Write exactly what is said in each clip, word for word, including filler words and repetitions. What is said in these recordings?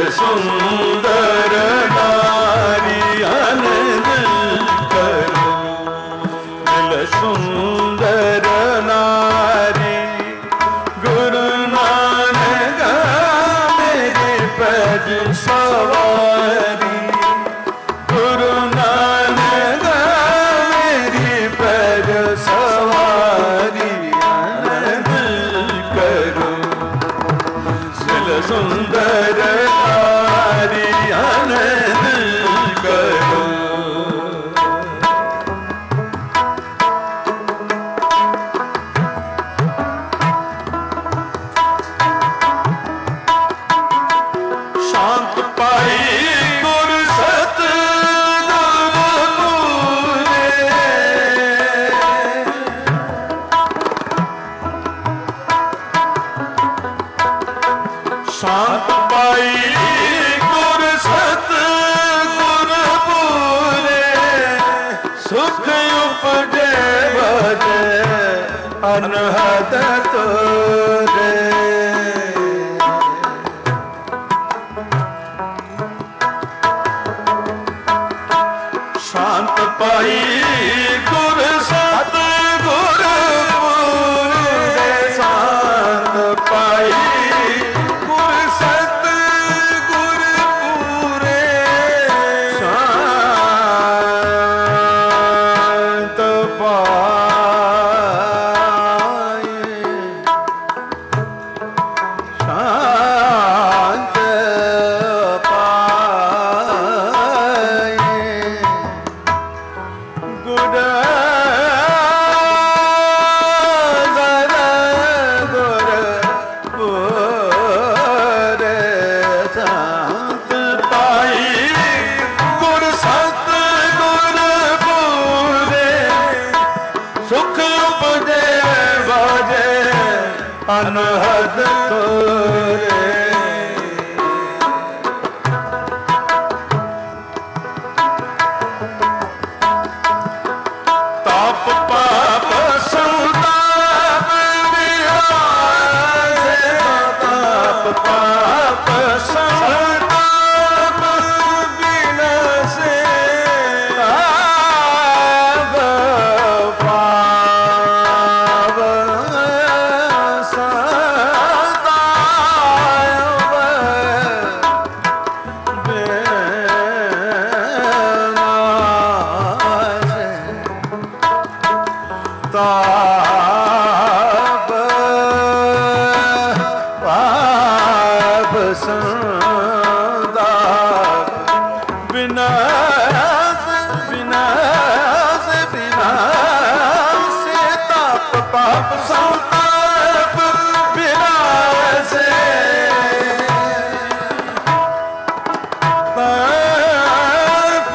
ਸੁੰਦਰ ਨਾਰੀ ਆਨੰਦ ਕਰੋ, ਮਿਲ ਸੁੰਦਰ ਨਾਰੀ ਗੁਰੂ ਨਾਨਕ ਮੇਰੇ ਪੈਜ ਸਵਾਰੀ, ਗੁਰੂ ਨਾਨਕ ਮੇਰੀ ਪੈਜ ਸਵਾਰੀ ਆਨੰਦ ਕਰੋ, ਮਿਲ ਸੁੰਦਰ ਨਾਰੀ ਆਨੰਦ ਕਰੋ। ਸ਼ਾਂਤ ਪਾਈ ਗੁਰ ਸਤਿਗੁਰ ਪੂਰੇ, ਸ਼ਾਂਤ ਪਾਈ ਗੁਰ ਸਤਿਗੁਰ ਪੂਰੇ, ਸੁਖ ਉਪਜੇ ਵਜੇ ਅਨਹਦ ਤੋਰੇ, ਸ਼ਾਂਤ ਪਾਈ ਗੁਰ ਸਤਿਗੁਰ ਪੂਰੇ, ਸ਼ਾਂਤ ਪਾਈ ਗੁਰ ਸਤਿਗੁਰ ਪੂਰੇ, ਸ਼ਾਂਤ ਪਾਈ, ਸ਼ਾਂਤ ਪਾਈ ਗੁਰ ਗੁਰ ਗੁਰ ਪੂਰੇ, ਸ਼ਾਂਤ ਪਾਈ ਗੁਰ ਸਤਿਗੁਰ ਪੂਰੇ, ਸੁਖ ਉਪਜੇ ਵਾਜੇ ਅਨਹਦ ਤੋਰੇ, ਤਾਪ ਪਾਪ ਸੰਤਾਪ ਵਿਨਾਸ਼ੇ, ਤਾਪ ਪਾਪ ਸੰਤਾਪ ਵਿਨਾਸ਼ੇ, ਤਾਪ ਪਾਪ ਸੰਤਾਪ ਵਿਨਾਸ਼ੇ, ਤਾਪ ਪਾਪ ਸੰਤਾਪ ਵਿਨਾਸ਼, ਵਿਨਾਸ਼ ਵਿਨਾਸ਼ੇ, ਤਾਪ ਪਾਪ ਸੰਤਾਪ ਵਿਨਾਸ਼ੇ, ਤਾਪ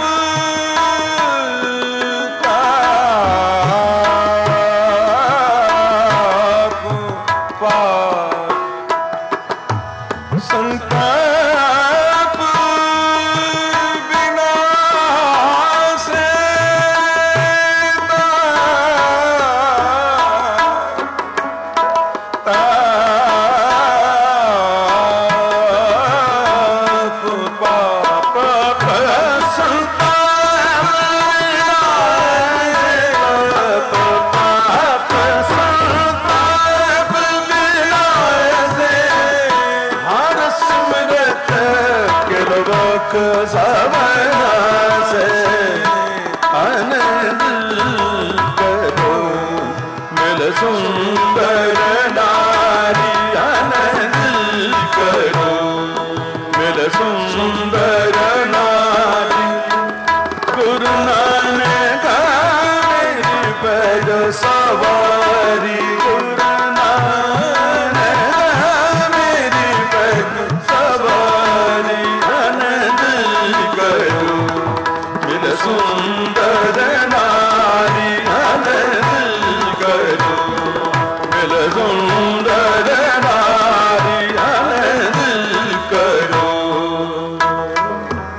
ਤਾਪ ਸੰਤਾਪ ਵਿਨਾਸ਼ੇ, ਤਾਪ ਪਾਪ ਸੰਤਾਪ ਵਿਨਾਸ਼ੇ, ਪਾਪ ਸੰਤਾਪ ਵਿਨਾਸ਼ੇ, ਹਰ ਸਿਮਰਤ ਕਿਰਵਕ ਸਭਨਾਸੇ ਆਨੰਦ ਕਰੋ, ਮਿਲ ਸੁੰਦਰ ਨਾਰੀ ਆਨੰਦ ਕਰੋ, ਮਿਲ ਸੁੰਦਰ ਨਾਰੀ ਗੁਰੂ ਨਾਨਕ ਮੇਰੀ ਪੈਜ ਸਵਾਰੀ, ਗੁਰੂ ਨਾਨਕ ਮੇਰੀ ਪੈਜ ਸਵਾਰੀ ਆਨੰਦ ਕਰੋ, ਮਿਲ ਸੁੰਦਰ ਨਾਰੀ ਆਨੰਦ ਕਰੋ, ਮਿਲ ਸੁੰਦਰ ਨਾਰੀ ਆਨੰਦ ਕਰੋ।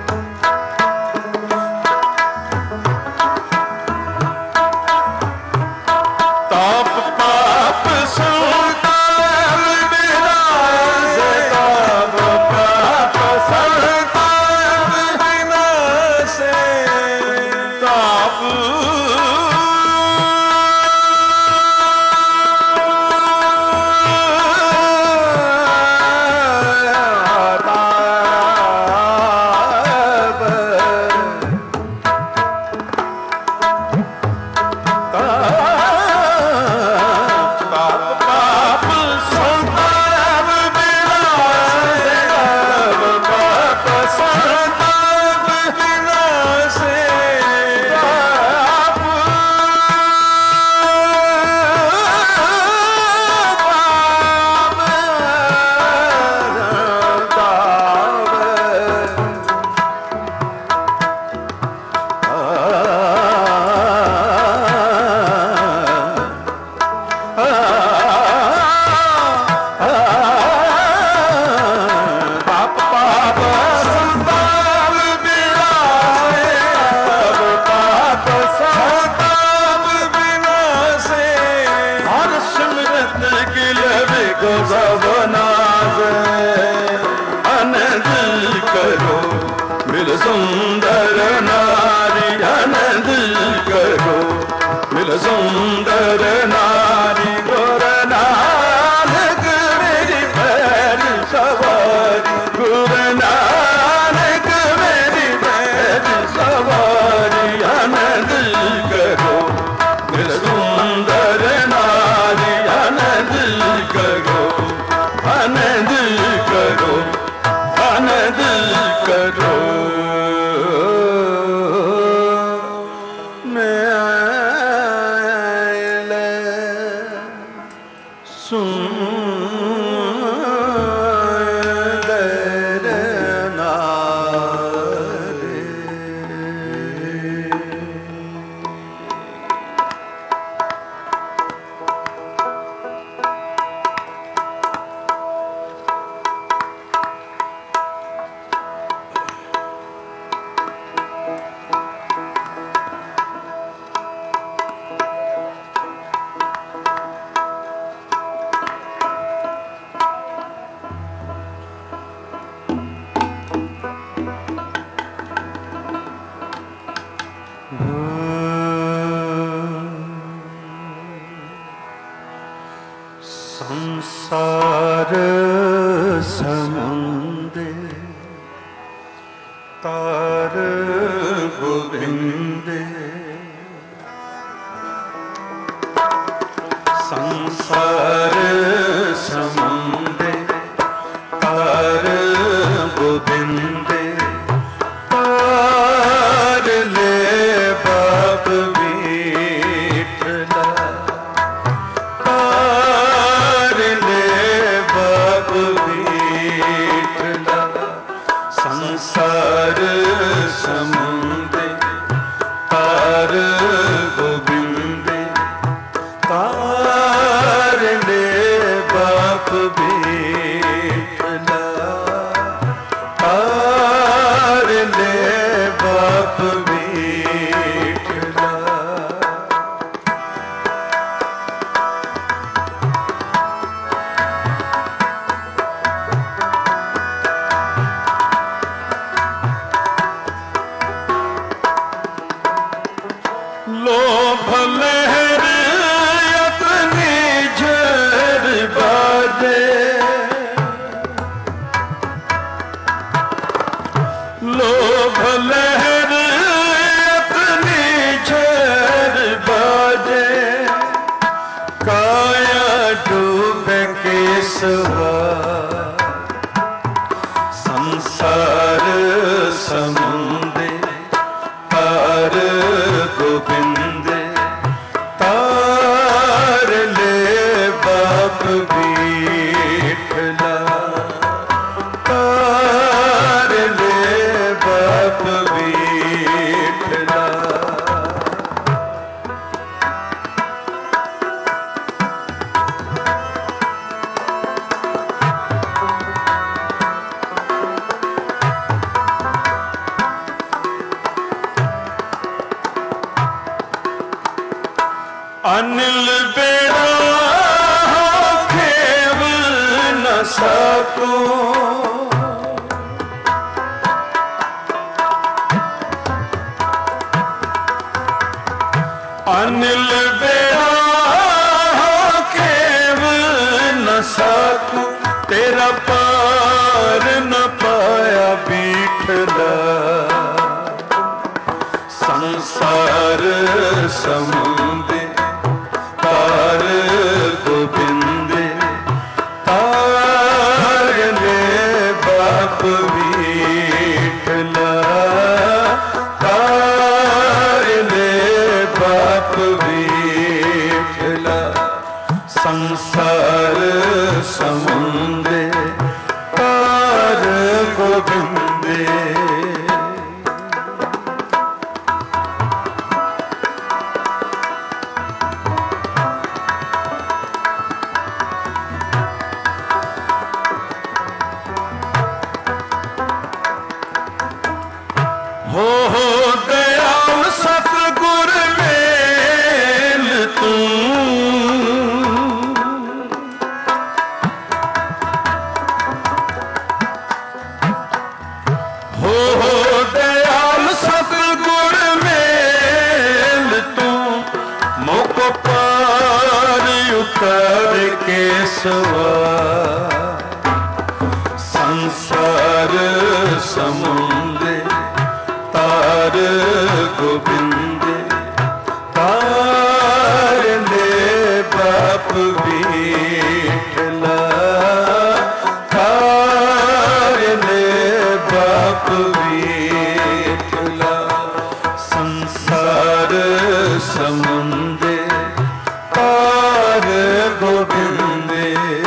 पाप संताप विनाशे, सब पाप संताप विनाशे, हर सिमरत किल बिग सब नाशे। आनंद करो मिल सुंदर नारी, आनंद करो मिल सुंदर नारी। गुर नानक मेरी पैर सवारी, गुर नानक मेरी पैर सवारी। आनंद करो मिल सुंदर नारी, आनंद करो आनंद करो आनंद करो। संसार समुंदे तार गोविंदे, संसार समुंदे तार गोविंदे, तार ले बाप विठला, तार ले बाप विठला। संसार समुंदे तार गोविंदे, तार ले बाप विठला, तार ले बाप विठला। लोभ लहर अपनी झर बाजे, लोभ लहर अपनी झर बाजे, काया डूबे केसवा। संसार समुंदे तार गोविंदे, तार ले बाप विठला, तार ले बाप विठला। अनिल बेड़ा खेव न सकूं, अनिल बेड़ा खेव न सकूं, तेरा पार न पाया विठला। संसार समुंदे तार गोविंदे, तार ले बाप विठला, तार ले बाप विठला। संसार समुंदे तार गोविंदे, केशवा संसार समुंदे तार गोविंद तार ले बाप विठला तार ले बाप विठला संसार समुंदे तार गोविंदे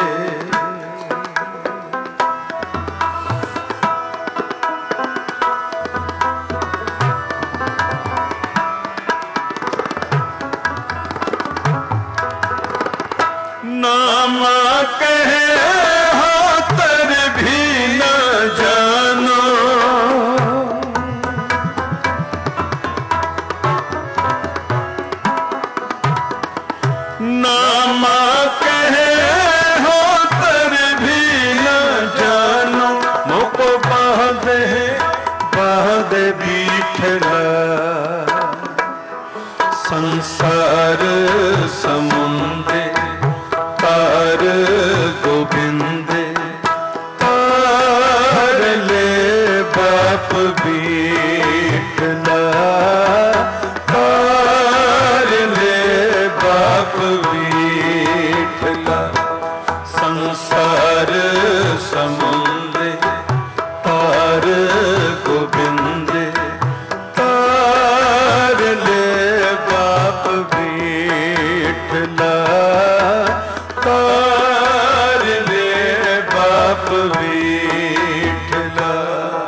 नाम कहे हाथर भी न जानो नाम कहे हाथर भी न जानो मुको बांधे बांधे विठला संसार समुंदे तार गोविंद तार ले बाप विठला तार ले बाप विठला संसार समुंदे तार गोविंद तार ले बाप विठला तार ले बाप विठला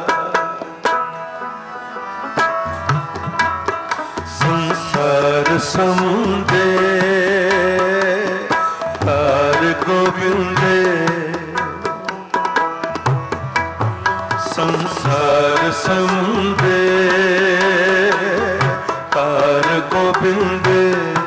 संसार समुंदे तार गोविंदे संसार समुंदे तार गोविंदे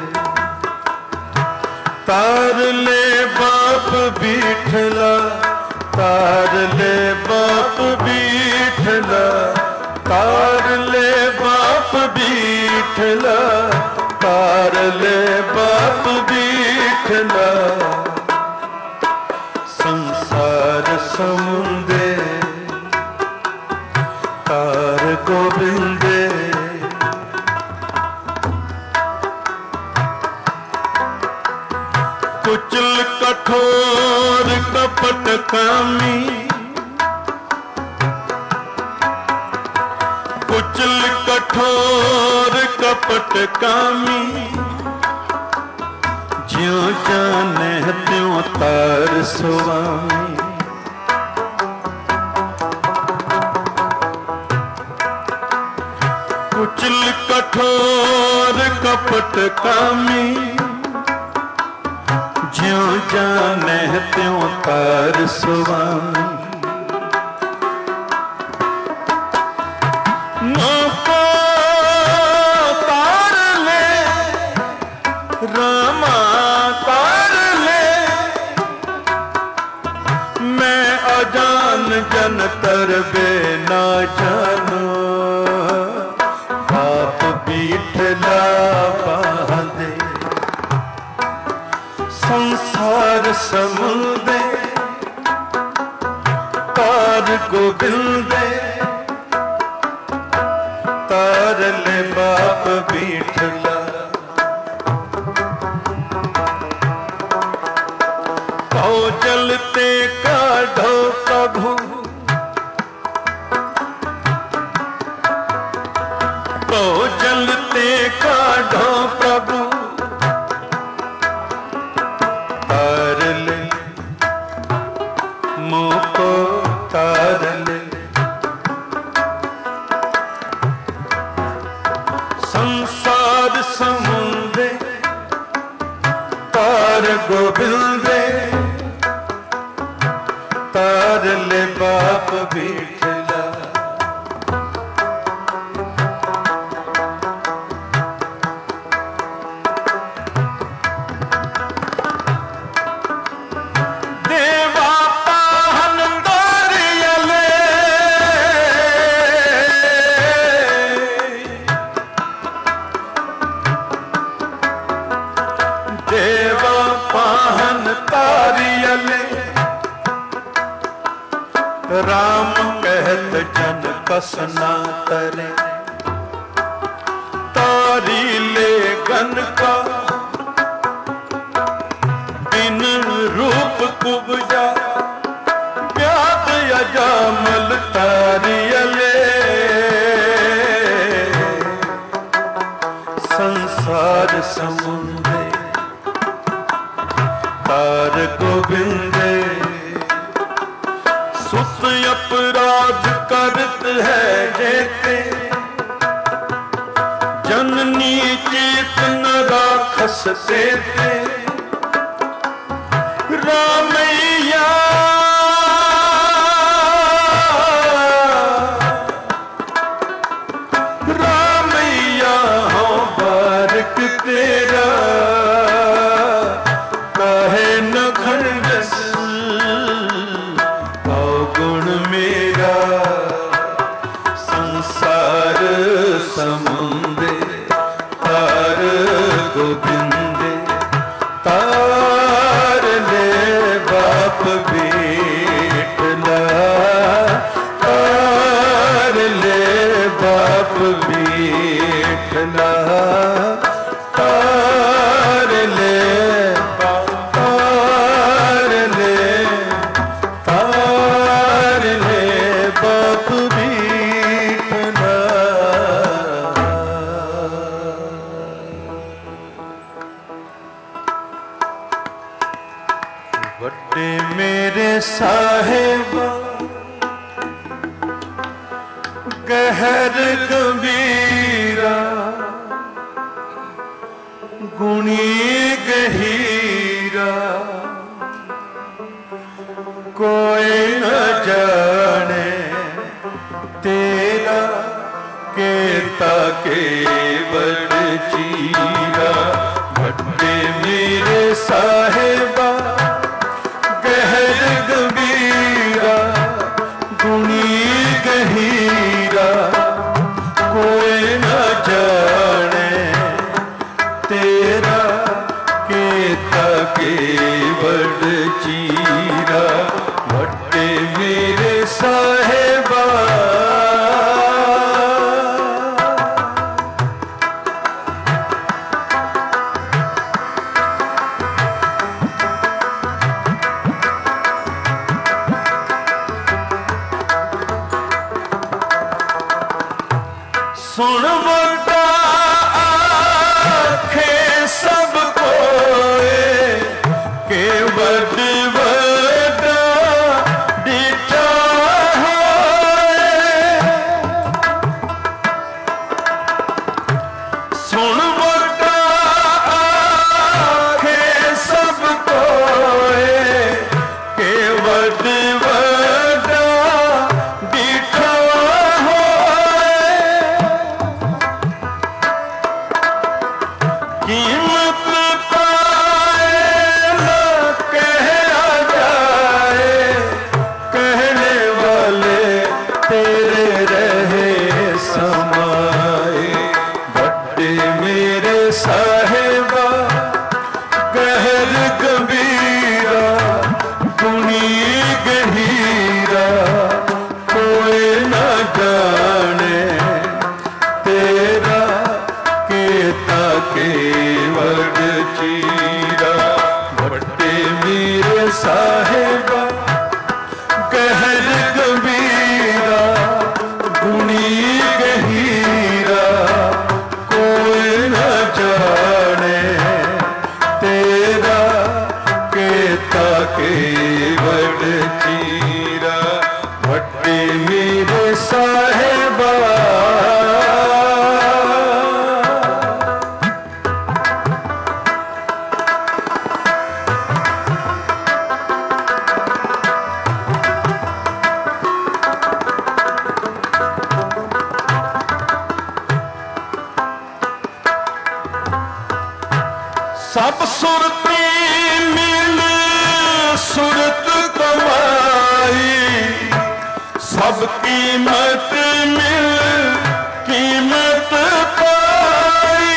तार ले बाप विठला तार ले बाप विठला तार ले बाप विठला तार ले बाप विठला संसार समुंदे तार गोविंदे कुचल कठोर कपट कामी कुचल कठोर कपट कामी ज्यों जाने त्यों तार स्वामी कुचल कठोर कपट कामी ज्यों जाने त्यों तार स्वामी मोको तार ले रामा तार ले मैं अजान जन तरबे ना जानो बाप विठला बांधे संसार समुंदे तार गोविंदे तार ले बाप विठला कहो जलते काढ़ो प्रभु कहो जलते काढ़ो प्रभु तार ले मुको तार ले संसार समुंदे तार गोविंदे तार ले बाप विठला देवा पाहन तार कहत जन कस ना तरे। तारी ले गन का बिन रूप कुबजा, प्याद अजामल तारियले। संसार समुद्रे तार गोविंदे, सुत अपराध करत है जेते। जननी चेतन राखस सेते, रामैया रामैया हो बारक तेरा, काहे न खंडस अवगुण मेरा। संसार समुंदे तार गोविंदे, तार ले बाप बेटला, तार ले बाप बेटला, तार ले तार ले तार ले बाप बेटला। बड़े मेरे साहेबा गहर गंभीरा, गुणी गहीरा, कोई न जाने तेरा, केता केवल चीरा। बड़े मेरे साहेबा गहर गंभीरा, गुणी गहीरा, कोई न जाने तेरा, केता केवल चीरा। बड़े मेरे साहेबा सुन बड़ा आखे सब कोए, के बड़ बड़ा डिठा है। सुन बड़ा आखे सब कोए, के बड़ बड़ा डिठा कीमत पाए न कहा जाए, कहने वाले तेरे रहे समाए। बड़े मेरे साहेबा गहर गंभीरा, गुणी गहीरा, कोई न जाने तेरा, केता केवल चीरा। बड़े मेरे साहेबा गहर गंभीरा, गुणी गहीरा, कोई न जाने तेरा, केता केवल चीरा। बड़े मेरे साहेबा सब सुरती मिल सुरत कमाई, सब कीमत मिल कीमत पाई।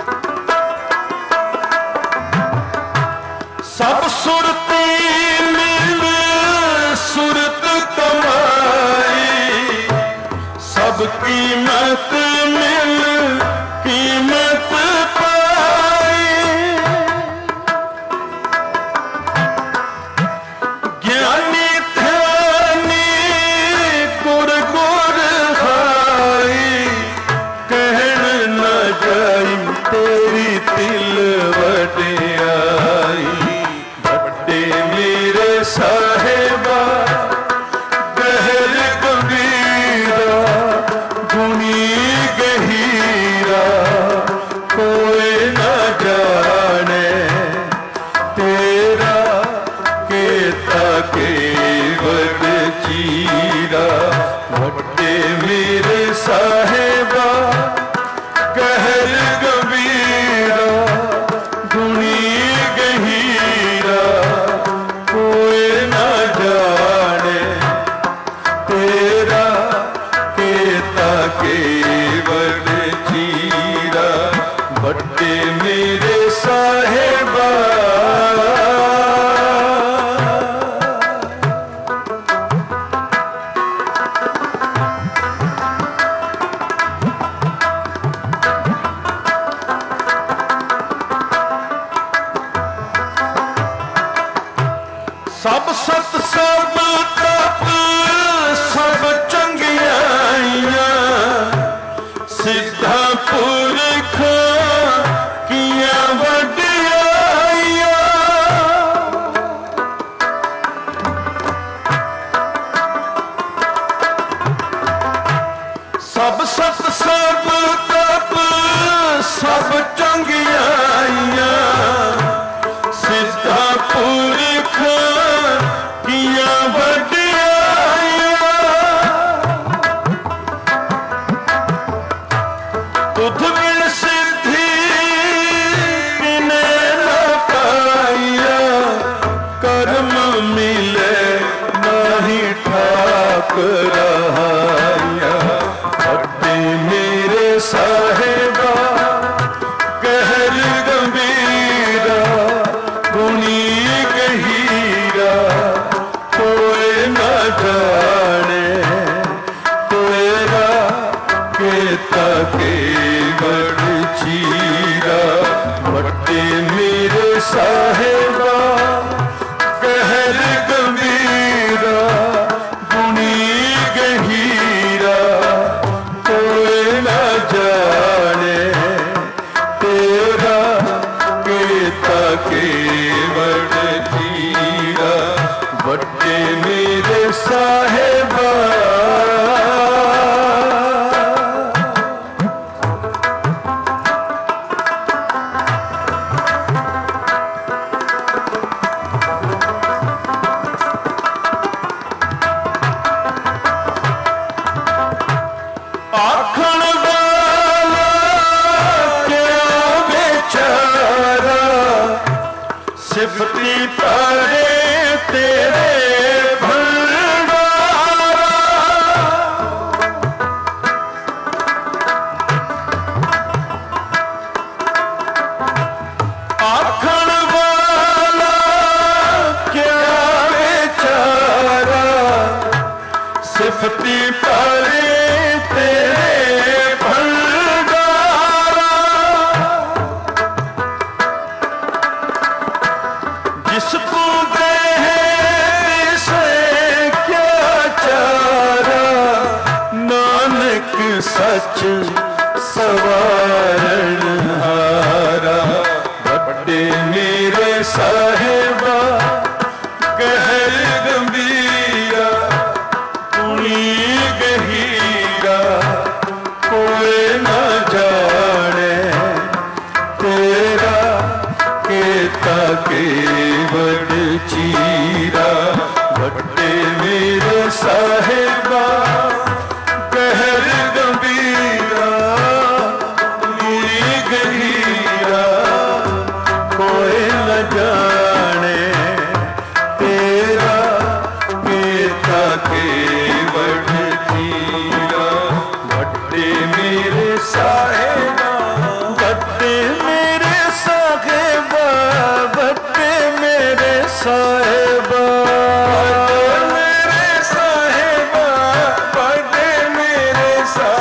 सब सुरती मिल सब कीमत मिल कीमत पाई। ज्ञानी ध्यानी गुर गुर हाई, कहन न जाई तेरी तिल वडियाई। बड़े मेरे साहेबा गहर गंभीरा, गुणी गहीरा, कोई न जाने तेरा केता केवल चीरा। बड़े मेरे साहेबा गहर गंभीरा, गुणी गहीरा, कोई न जाने तेरा केता केवल चीरा। बड़े मेरे साहेबा सब सत सब तप सब चंगियाइयां, सिद्धा पुरख किया वडियाइयां। सब सत सब तप सब चंगियाइयां, सिद्धा पुरख किया वडियाइयां। तुध बिन सिद्धि किने न पाइया, कर्म मिले नाही ठाक रहाया। बड़े मेरे साहेबा गहर गंभीरा, गुणी गहीरा, कोई न जाने तेरा केता केवल चीरा। बड़े मेरे साहेबा गहर गंभीरा, गुणी गहीरा, कोई न जाने तेरा केता केवल चीरा। बड़े मेरे साहेबा आखण वाला क्या बेचारा, सिफती तारे तेरे भंडारा। आखण वाला क्या बेचारा, सिफती तारे तेरे भंडारा। जिसको दे से क्या चारा, नानक सच सवारण हारा। बड़े मेरे साहेबा गहर गंभीरा, गुणी गहीरा, कोई न जाने तेरा केता केवल चीरा। बड़े मेरे साहेबा गहर गंभीरा, गुणी गहीरा, कोई न जाने तेरा केता केवल चीरा। बड़े मेरे साहेबा बड़े मेरे साहेबा, बड़े मेरे साहेबा, बड़े मेरे साहेबा, बड़े मेरे साहेबा।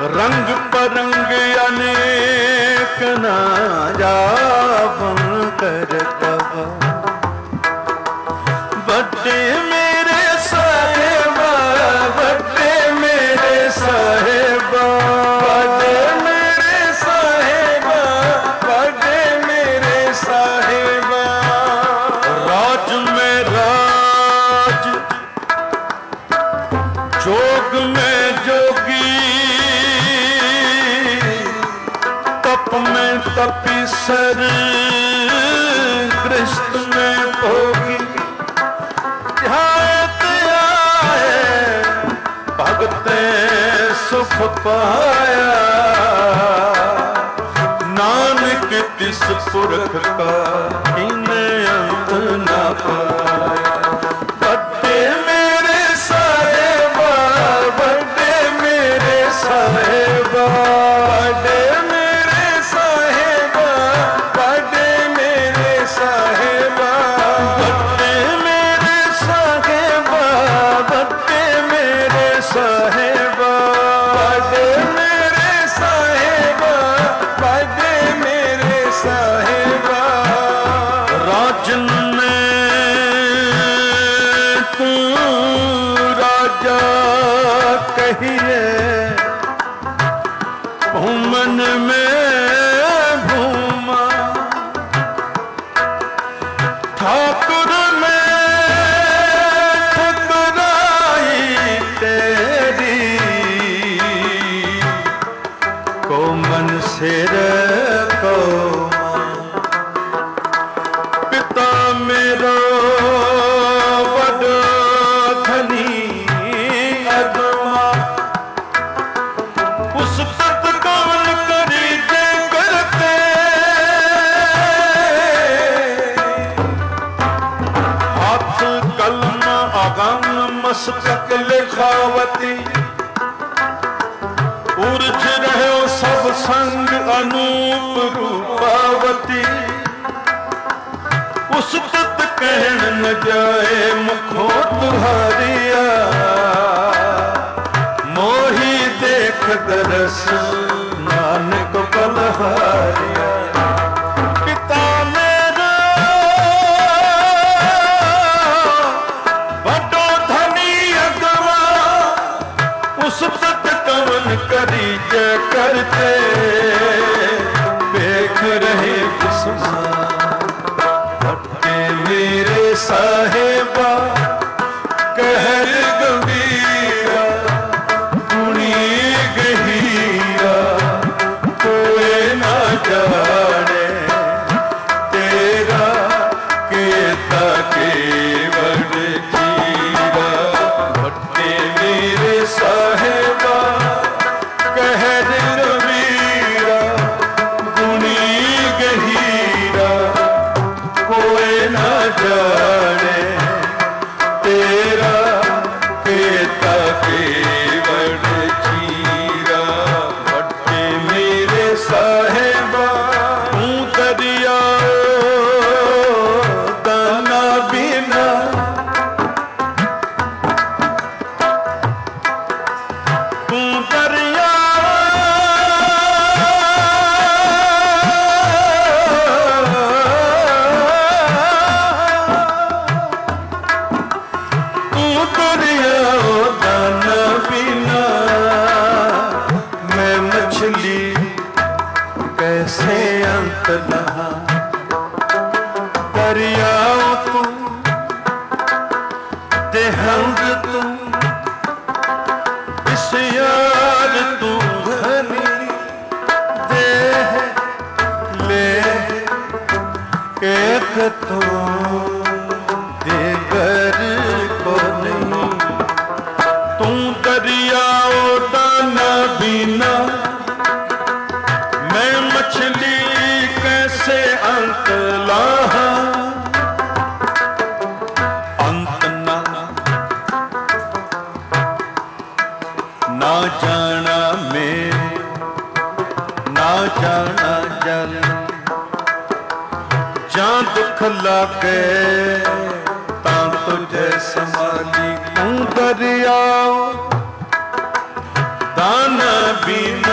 रंग परंग अनेक ना जावन करतवा बड़े मेरे साहेबा बड़े मेरे साहेबा बड़े मेरे साहेबा बड़े मेरे साहेबा राज में राज जोग में जोगी तप में तपीसर कृष्ण में भोगी ध्यात आए भगते सुख पाया नानक तिस पुरख का इन्हें अंत न पाया बड़े मेरे साहेबा बड़े मेरे साहेबा बड़े मेरे साहेबा बड़े मेरे साहेबा बड़े मेरे साहेबा बड़े मेरे साहेबा बड़े मेरे साहेबा बड़े मेरे साहेबा राजन में तू राजा कहिए भूमन में भूमा ठाकुर में ठकुराई तेरी को मन सिर को पिता मेरो बड़ो धनी अगमा उस तक कौन करी दे करते हाथ कलम आगम मस्तक लिखावती उर्ज रहो सब संग अनूप रूपावती उस तत कहन न जाए मुखो तुहारिया मोही देख दरस नानक बलहारिया पिता मेरा बड़ो धनी अगवा उस तत कवन करी जय करते देख रहे किस्मा मेरे साहेबा कहर गंभीरा गुणी गहीरा कोई ना जाने तेरा केता केवल जीरा भट्टे मेरे साहेबा कहर गंभीरा गुणी गहीरा कोई ना जाने तेरा केता केवल चीरा भट्टे मेरे साहेबा तू दरिया दाना बिना तू दरिया कैसे अंत लहा दरियाओ तू देहंग तू इस यार तू घनी देह ले एक तो देगर को नहीं तू दरियाओ दाना बिना मैं मछली कैसे अंत लाहा अंत ना ना जाना मैं ना जाना जल जा दुख लागे ता तुझे संभाली तू दरिया दाना बिना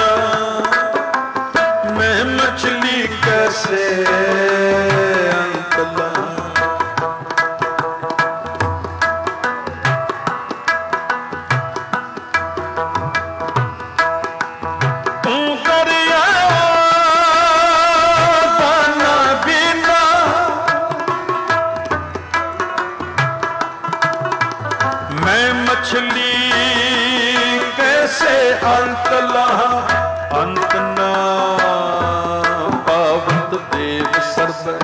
अंत ना पावत देव सर्व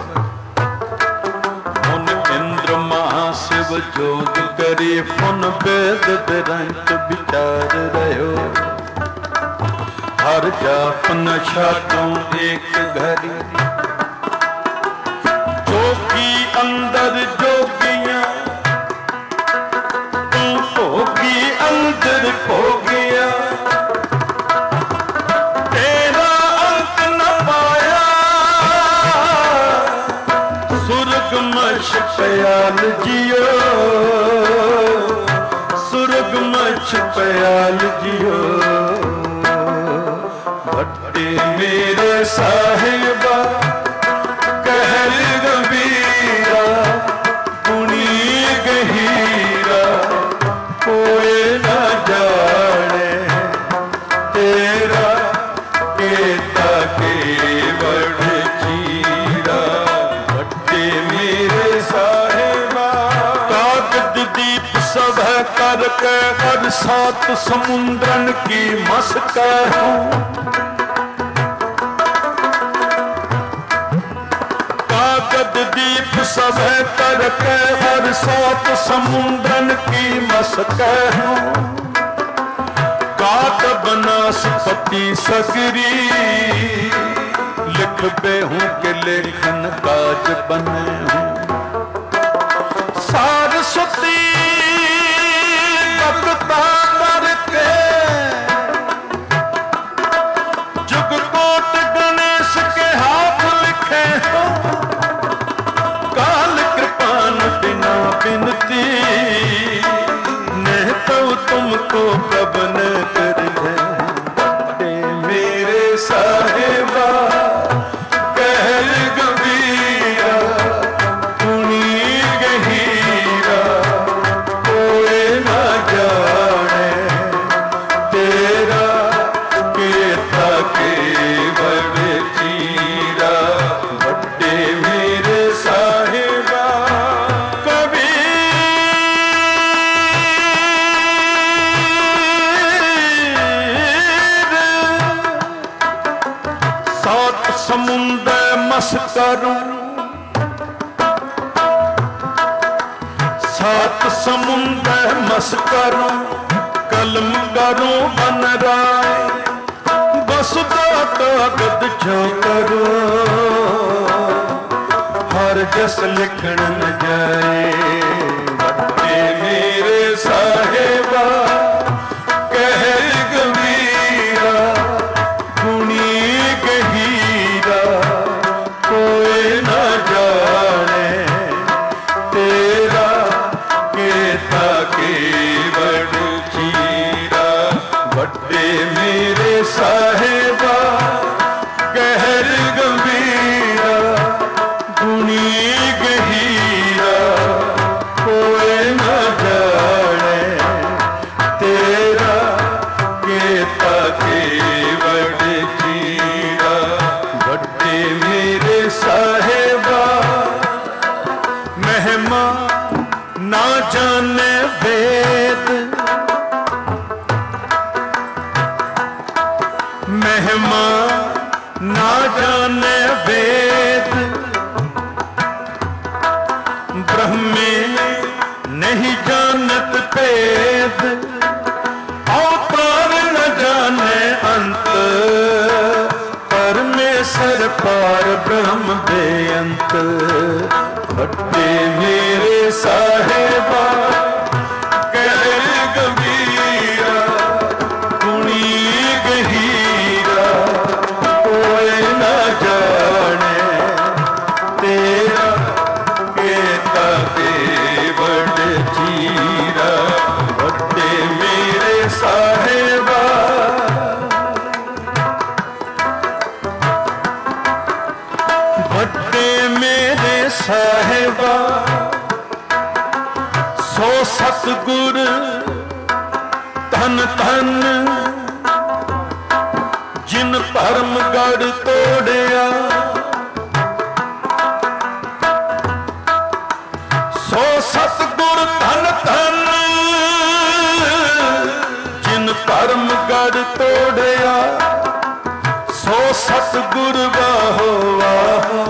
मुन इंद्र महाशिव जोग करी फुन वेद बिरंत विचार रहो हर जाप नशा तू एक घड़ी जोगी अंदर जोगिया तू भोगी अंदर भोगिया तेरा अंत न पाया सुरग मछ पयाल जियो सुरग मछ पयाल जियो भट्टे मेरे साहिबा कहल गंभीरा गुणी गहीरा कोई न जाने तेरा केता केवड़ चीरा भट्टे मेरे साहिबा कागज दीप सब कर के हर सात समुद्रन की मस्क हूँ दीप सब कर के हर सात समुद्रन की मस्क हूँ काट बनस्पति सगरी लिख बे हूँ के लेखन काज बने हूँ सारस्वती भक्ता करके जुगकोट गणेश के हाथ लिखे हो काल कृपान बिना बिनती नहीं तो तुमको कब न करे मेरे साहिबा कहल गंभीरा गुणी गहीरा कोई न जाने तेरा केता केवड़ चीरा भट्टे मेरे साहिबा कबीर सात समुंदर मस करूं सात समुंदर मस करूं कलम करूं बन राय बस कागद जो करो हर जस लिखण न जाए भट्टे मेरे साहिबा कहल गंभीरा गुणी गहीरा कोई न जाने तेरा केता केवड़ चीरा भट्टे मेरे साहिबा कहल गंभीरा गुणी गहीरा कोई न जाने तेरा केता केवड़ चीरा भट्टे मेरे साहिबा महिमा ना जाने वेद महिमा ना जाने वेद ब्रह्मे नहीं जानत भेद अपार न जाने अंत परमेश्वर पार ब्रह्म बेअंत भट्टे मेरे साहिबा कहल गंभीरा गुणी गहीरा कोई न जाने तेरा केता केवड़ चीरा भट्टे मेरे साहिबा भट्टे मेरे साहिबा सो सतगुर धन धन जिन परम गढ़ तोड़िया सो सतगुर धन धन जिन परम गढ़ तोड़िया गुरु बाहो वाहो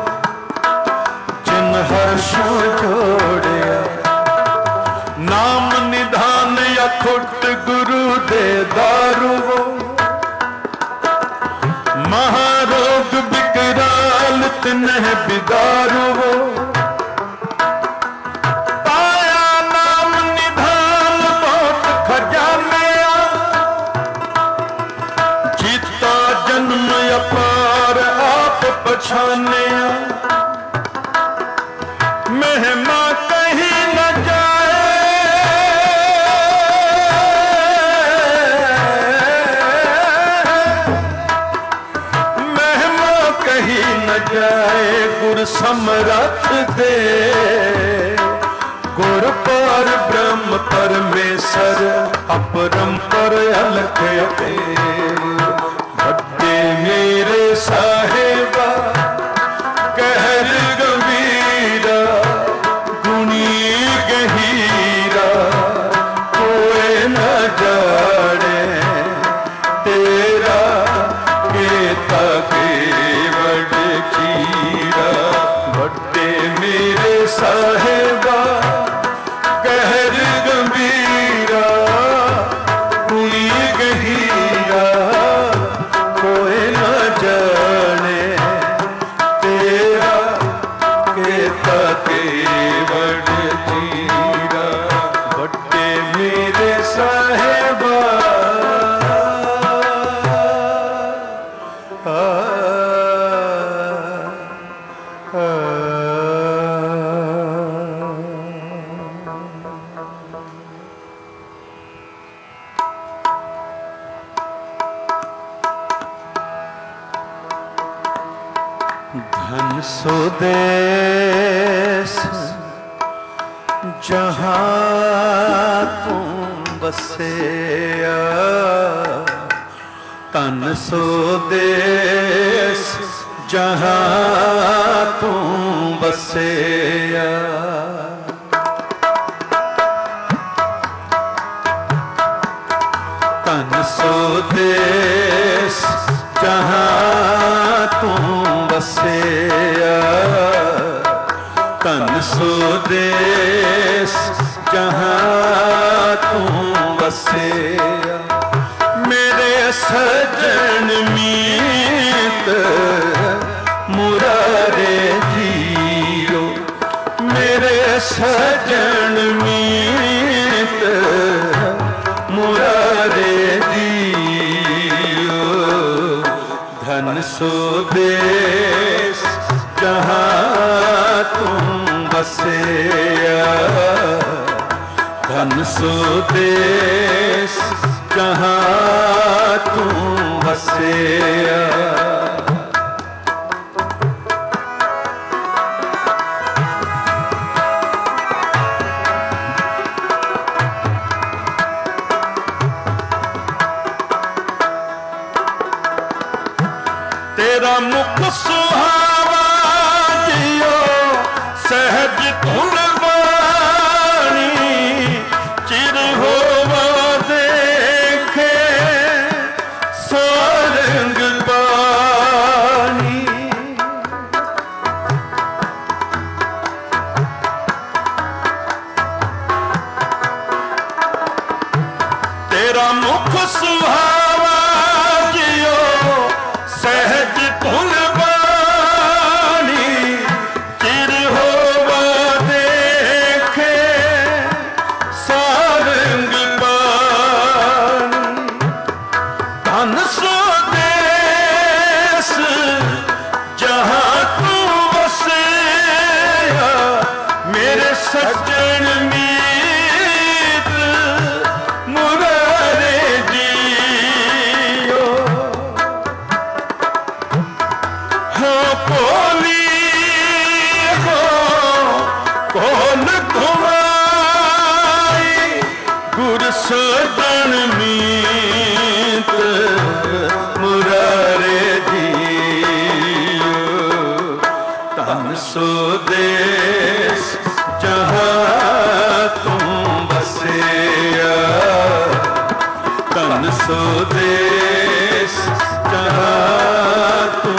जिन हर्षों जोड़िया नाम निधान अखुट गुरु दे दारू वो महारोग विकराल तिन्ह बिदारू वो पाया नाम निधान बहुत खजाने जीता जन्म अपार आप पछाने महिमा कहीं न जाए महिमा कहीं न जाए गुर समरथ दे गुर पर ब्रह्म परमेश्वर अपरंपर अलख भट्टे मेरे साहेबा कहर गंभीरा गुणी गहीरा कोई न जाने तेरा केता केवट खीरा भट्टे मेरे साहेबा कहर गंभीरा गुणी गहीरा कोई न जाने तेरा केता केवट खीरा भट्टे मेरे साहेबा धन सो देश जहाँ तुम बसेया तन सो देश जहाँ तुम बसेया तन सो देश जहाँ तुम बसेया तन सो देश जहाँ तुम बसेया मेरे सजन मीत मुरारे जियो मेरे सजन मीत मुरारे जियो धन सो देश जहाँ तुम बसेया धन सो देश जहाँ तुम बसेया तेरा मुख सुहावा जियो सहज धुन वाणी चिर होवा देखे सारंग पानी तेरा मुख सुहावा जियो सहज धुन वाणी चिर होवा देखे सारंग पानी धन सो देश जहाँ तू बसेया मेरे सज्जन मीत मुरारे जियो बोली हो कौन घुमाई गुर सजन मीत मुरारे जियो तन सो देश जहाँ तुम बसेया तन सो देश जहाँ तुम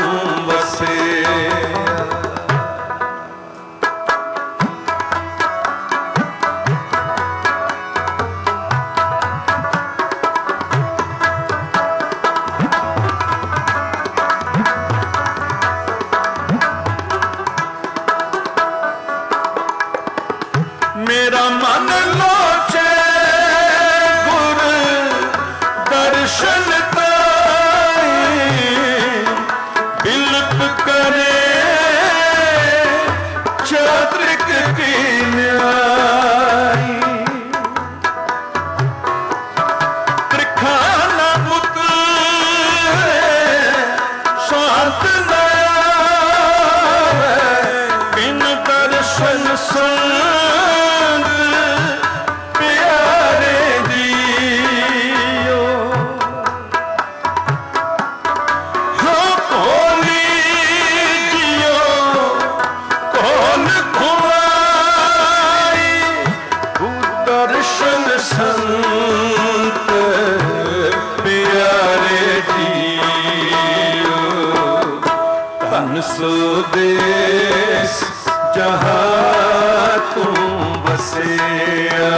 धन सुदेश जहाँ तू बसेया,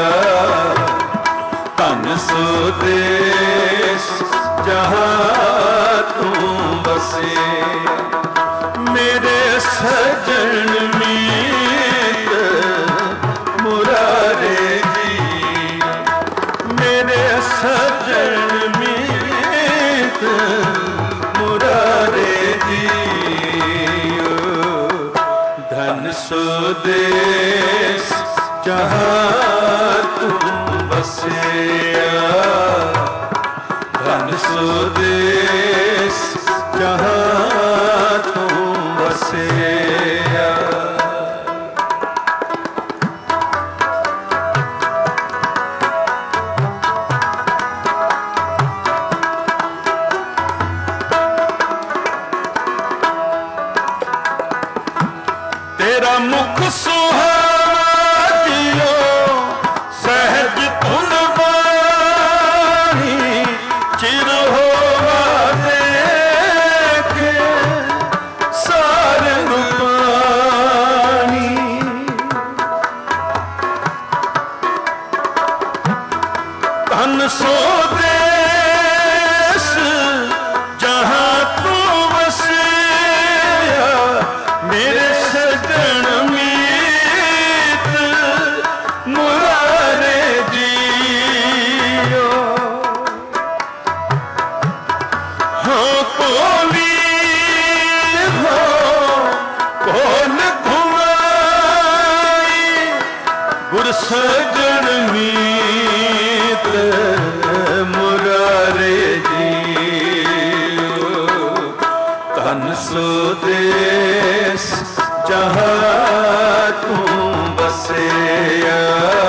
धन सुदेश जहाँ तू बसेया। मेरे सजन मीत मुरारे जी, मेरे सजन मीत मुरारे जी। धन सुदेश जहाँ तू बसेया, धन सुदेश जहाँ तू बसेया। तेरा मुख सुहावा जियो सहज धुन बानी, चिर होवा देखे सारंग पानी। धन सुदेश जहाँ तू बसेया, मेरे सजन मीत मुरारे जियो। हाँ कोली हो कौन घुमाई, गुर सजन मीत मुरारे जियो। धन सुदेश जहाँ तू बसेया,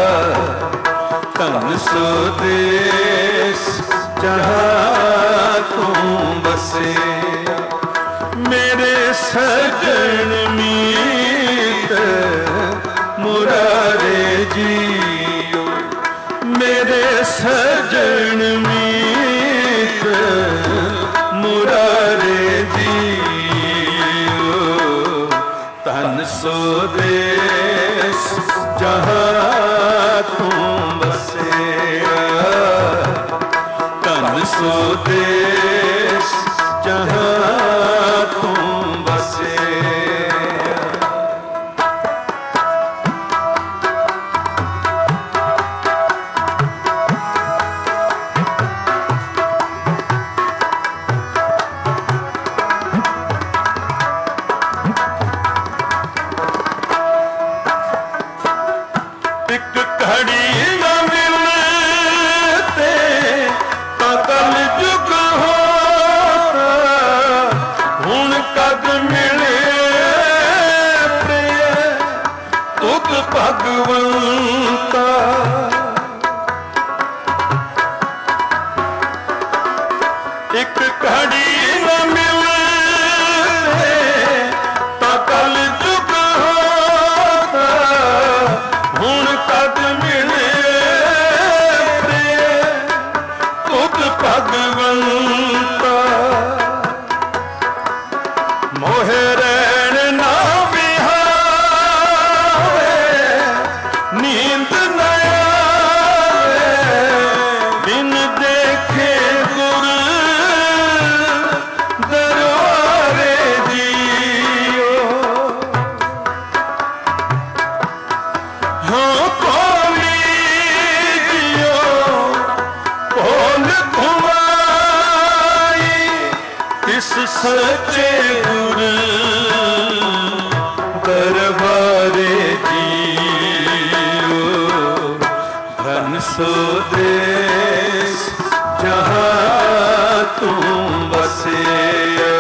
धन सुदेश जहाँ तू बसेया। मेरे सजन मीत मुरारे जियो, मेरे सजन मीत मुरारे जियो। धन सुदेश जहाँ तू बसेया, धन सुदेश जहाँ तू बसेया। एक घड़ी न मिलते तो कल जुग होता, हुण कद मिले प्रिय तुद भगवंता। एक घड़ी न मिलते तो कल जुग होता, हुण कद मिले प्रिय तुद भगवंता। मोहे रैन ना बिहावे, नींद न आवे, बिन देखे गुर दरबारे जियो। हाँ कोली जियो कौन घुमाई, इस सच्चे गुर दरबारे जियो। धन सुदेश जहाँ तू बसेया,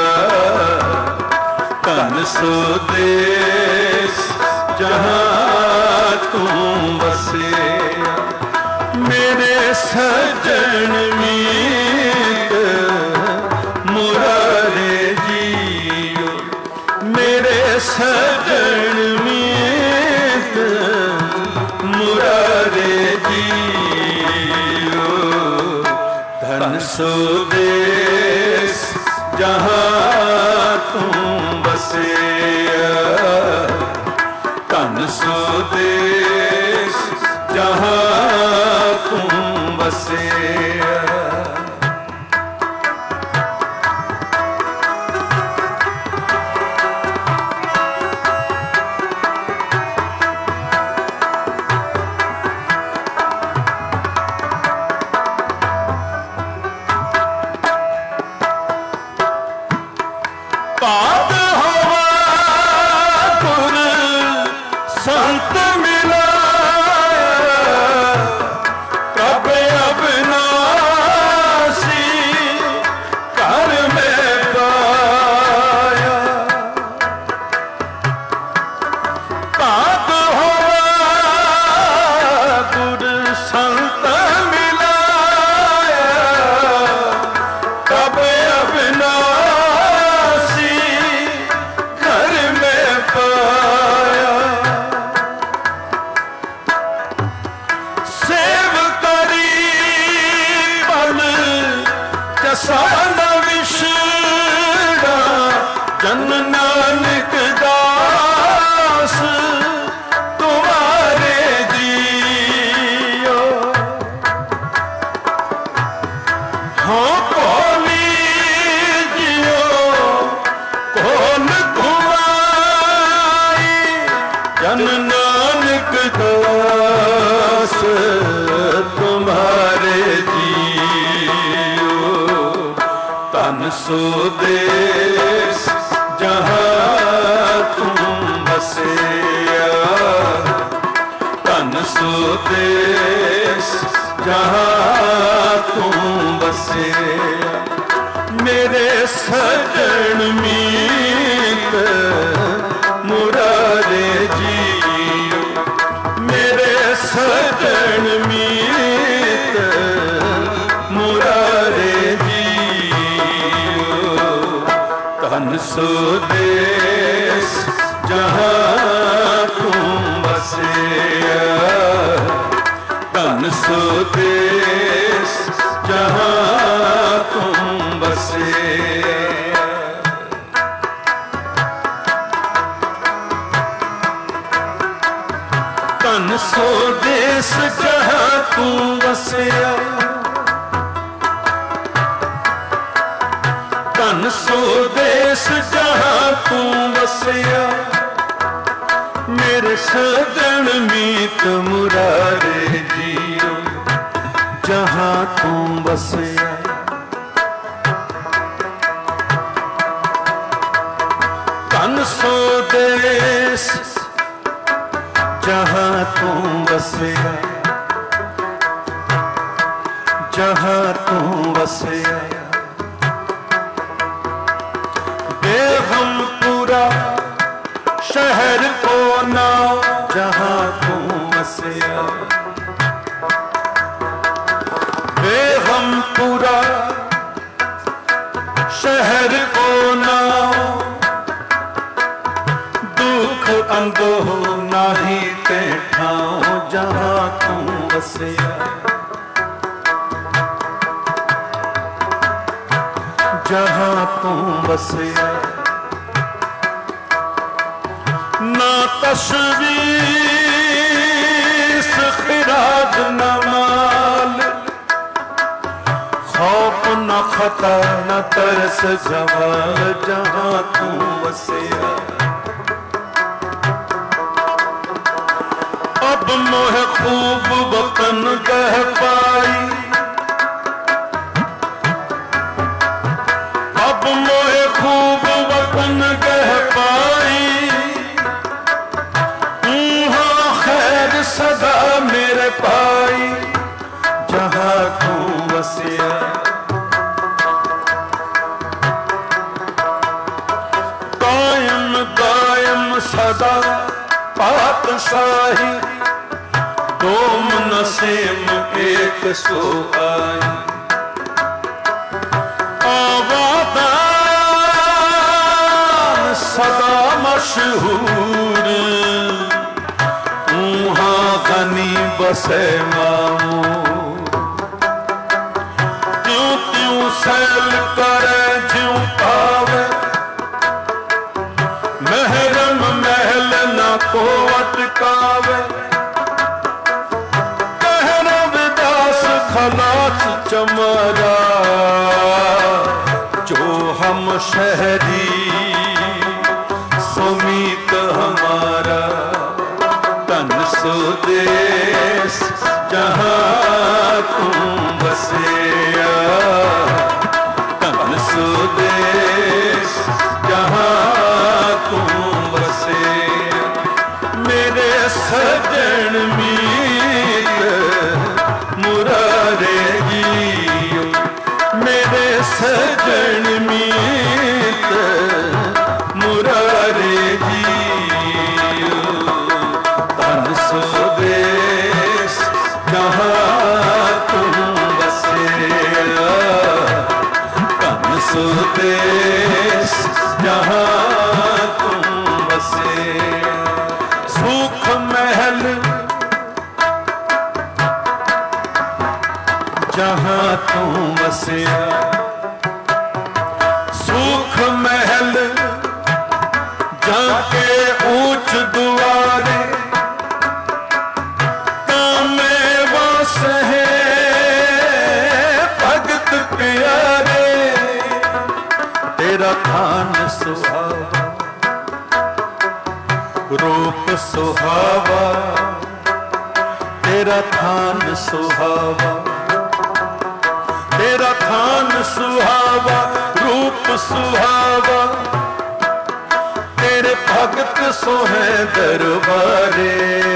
धन सुदेश जहाँ तू बसेया। मेरे सजन मीत मुरारे जियो, मेरे सजन मीत मुरारे जियो। धन सुदेश जहाँ तू बसे जन नानक दास तुम्हारे जियो। हाँ कोली जियो कौन घुमाई, जन नानक दास तुम्हारे जियो। तन सो देश जहाँ तुम बसिया, तन सो देश जहाँ तुम बसिया। मेरे सजन मीत मुरारे जियो, मेरे सजन मीत मुरारे जियो। तन सो देश जहाँ तुम बसिया, तन सो देश जहाँ तुम बसिया। तन सो देश जहाँ तू बसिया, तन सो देश जहाँ तू बसिया। मेरे सजन मीत मुरारे जियो, जहाँ तू बसिया। तन सो देश जहाँ तू बसिया, जहाँ तू बसिया। बेगमपुरा शहर को ना जहाँ तू बसिया, बेगमपुरा शहर को ना। दुख अंदो नाही ते ठाओ जहाँ तू बसिया, जहाँ तू बसिया। ना तशवीश खिराज न माल, खौफ न खता न तरस जवाल जहाँ तू बसिया। अब मोह खूब वतन कह पाई, अब मोह खूब वतन कह पाई। खैर सदा मेरे पाई जहाँ तू बसिया। कायम कायम सदा पातशाही, दोम नसीम एक सो आई। आबादान सदा मशहूर, गनी बसे मामू। त्यों त्यों सैल करे ज्यों पावे, महरम महल न को अटकावे। कह रविदास खलास चमरा, जो हम शहरी सुमीत हमारा। तन सो देश जहाँ तुम बसिया, तन सो देश जहाँ तुम बसिया। मेरे सजन मीत मुरारे जियो, मेरे सजन मीत मुरारे जियो। तन सो देश जहाँ तुम बसिया, तन सो देश जहाँ तुम बसिया। सुख महल जहाँ तुम बसिया, सुख महल जाके ऊंच दुआरे कामे वास है भगत प्यारे। तेरा थान सुहावा रूप सुहावा, तेरा थान सुहावा, तेरा थान सुहावा रूप सुहावा। तेरे भगत सोहे दरबारे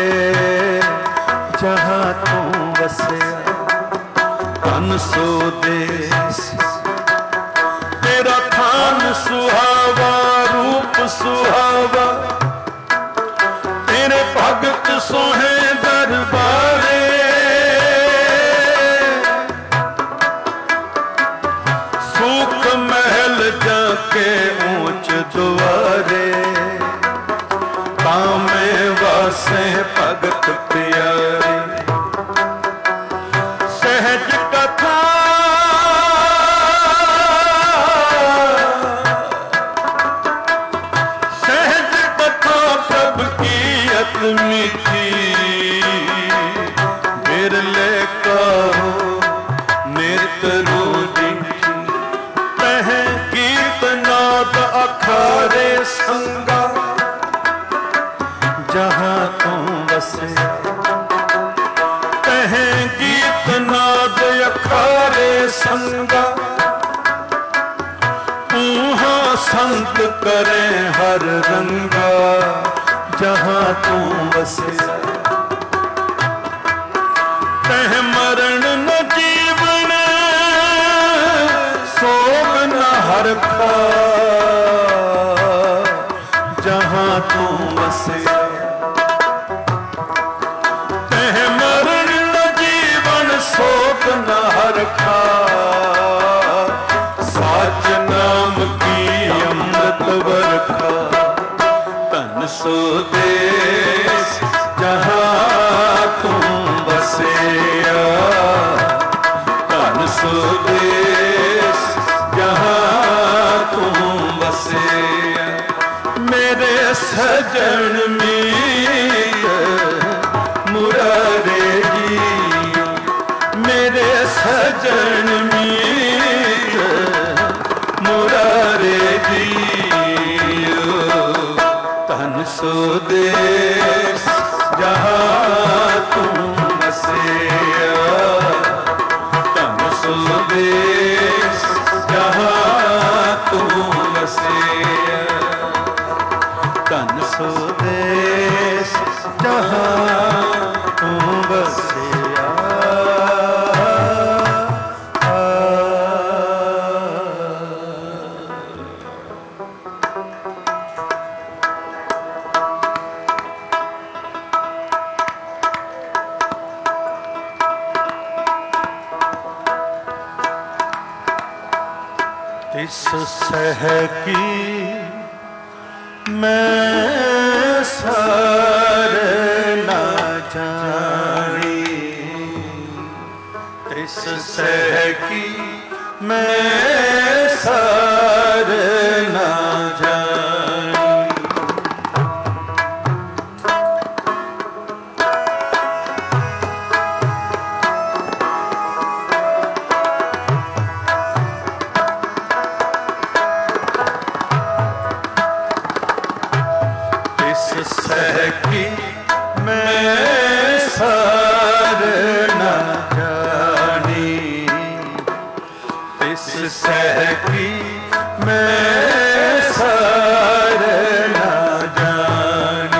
जहाँ तू वसिया तन सो देश। तेरा थान सुहावा रूप सुहावा, तेरे भगत सोहे दरबारे। सूख महल जाके ऊंच दुआरे कामे वासे भगत प्यारे। सहज कथा सहज कथा प्रभु की अति मीठी। बिरले कहो नित रूढ़ी तह कीर्तनाद अखारे संगा। जहाँ तू वसिया तह गीतनाद अखारे संगा। ऊहा संत करे हर रंगा। जहाँ तू वसिया तह मरण न जीवन सोग न हरखा। जहाँ तू वसिया तह मरण न जीवन सोग न हरखा। साच नाम की अमृत वर्खा। तन सो देश जहाँ तू बसिया। तन सो देश जहाँ तू बसिया। मेरे सजन मीत मुरारे जी, मेरे सजन मीत मुरारे जी। तन सो देश जहाँ तू बसिया। तन सो देश जहाँ तू बसिया। तन सो देश जहाँ तू बसिया। तिस सह की मैं सार न जानी। तिस सह की मैं सार न जानी। सह की मैं सार न जानी। तिस सह की मैं सार न जानी।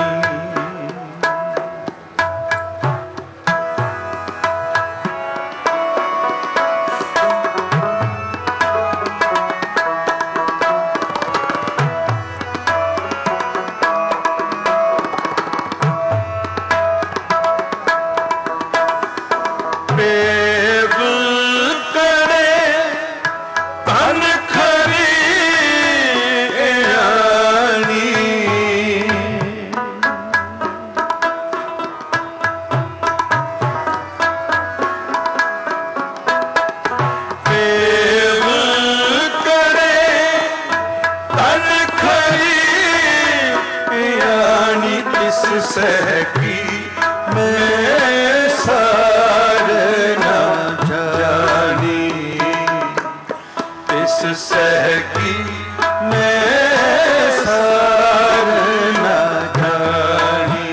सहकी मैं सार न जानी, तिस सहकी मैं सार न जानी।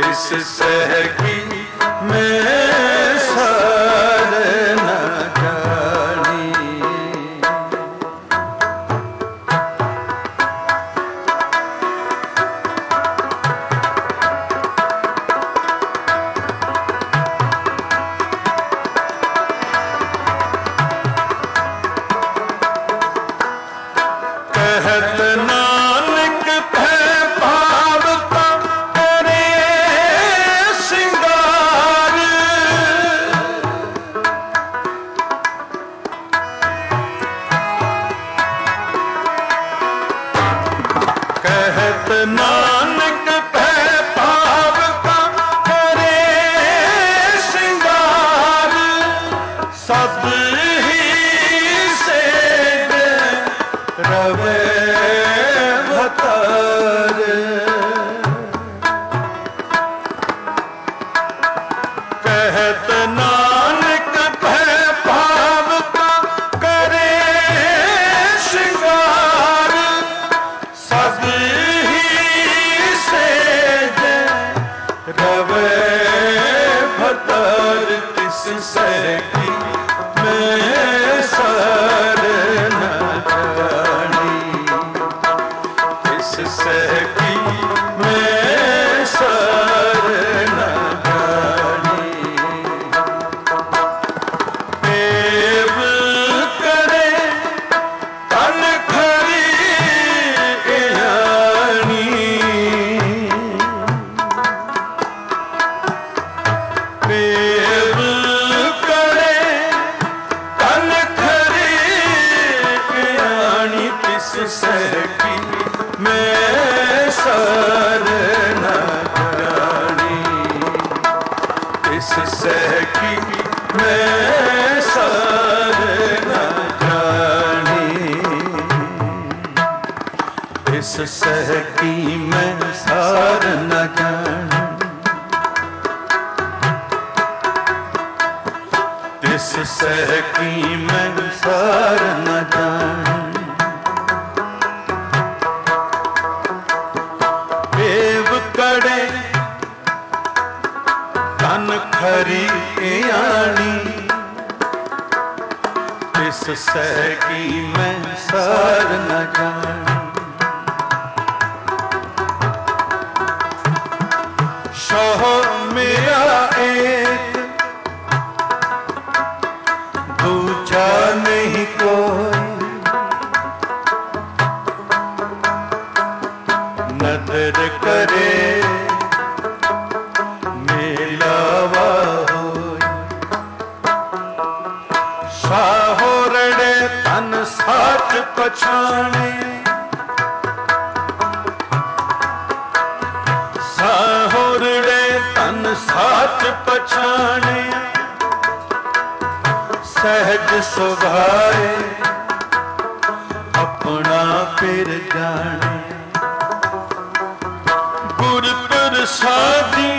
सहकी मैं सार न जानी। सब ही सेज रवे भतर। कहत नानक भय भाव का करे श्रृंगार, सब ही सेज रवे भतर। तिस सहकी मैं सर न जानी, तिस सहकी मैं सर न जानी। देव करे तन खरी यानी, देव करे तन खरी यानी। तिस सहकी मैं सर न जानी, तिस सहकी मैं सर न जानी, तिस सहकी मैं सर न जानी। तिस सहकी मैं सर न जानी। देव कड़े तन खरी यानी, तिस सहकी मैं सर न जानी। शोह मेरा एक दूजा नहीं कोई, नदर करे मेलावा होई। साहोरड़े तन साच पछाणे, साहोरड़े तन साच पछाणे। सहज सुभाए अपना फिर जाने, गुर प्रसादी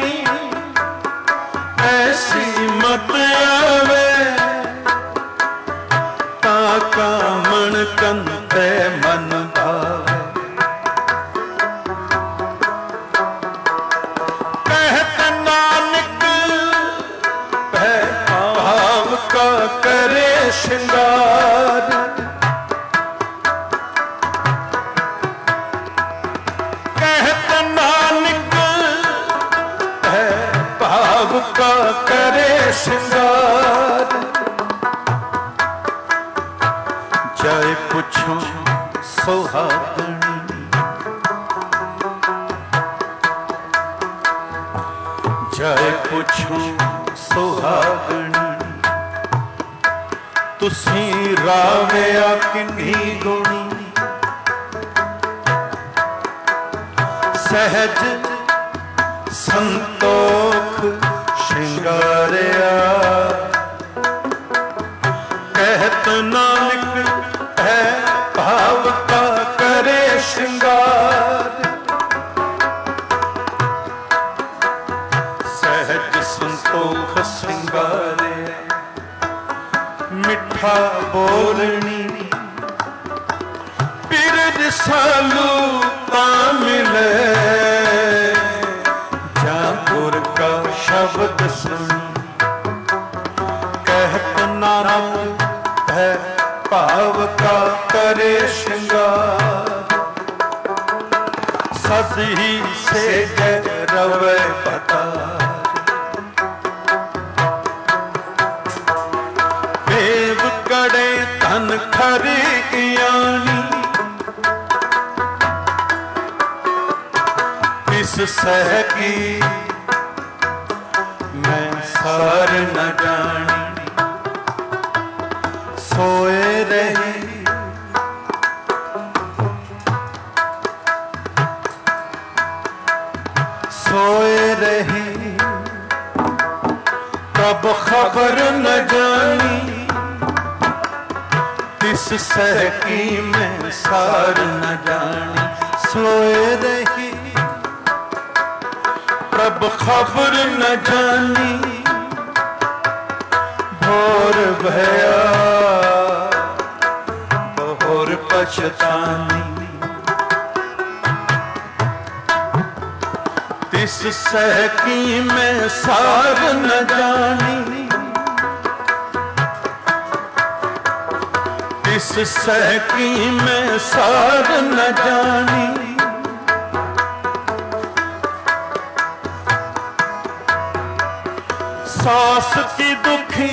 ऐसी मत आवे। ताका मन कंते मन भावे, कहत नानक भय भाव का करे श्रृंगार। कहत नानक है भाव का करे श्रृंगार। जाय पुछो सुहागणी, जाय पुछो सुहागणी। तुसी रावया किन्ही गुणी, सहज संतोख श्रृंगारिया। कहत नानक है भाव का करे श्रृंगार। सहज संतोख श्रृंगारिया। मिठा बोलनी बिरद सालू ता मिले, जा गुर का शब्द सुनी। कहत नानक है भाव का करे श्रृंगार। सद ही से जय रवे पतार। देव कड़े तन खरी यानी, तिस सहकी मैं सार न जानी। सोए रही सोए रही कब खबर न जानी। तिस सहकी में सार न जानी, सोए रही प्रभ खबर न जानी, भोर भया भोर पछतानी। तिस सहकी में सार न जानी, तिस सहकी में सार न जानी, सास की दुखी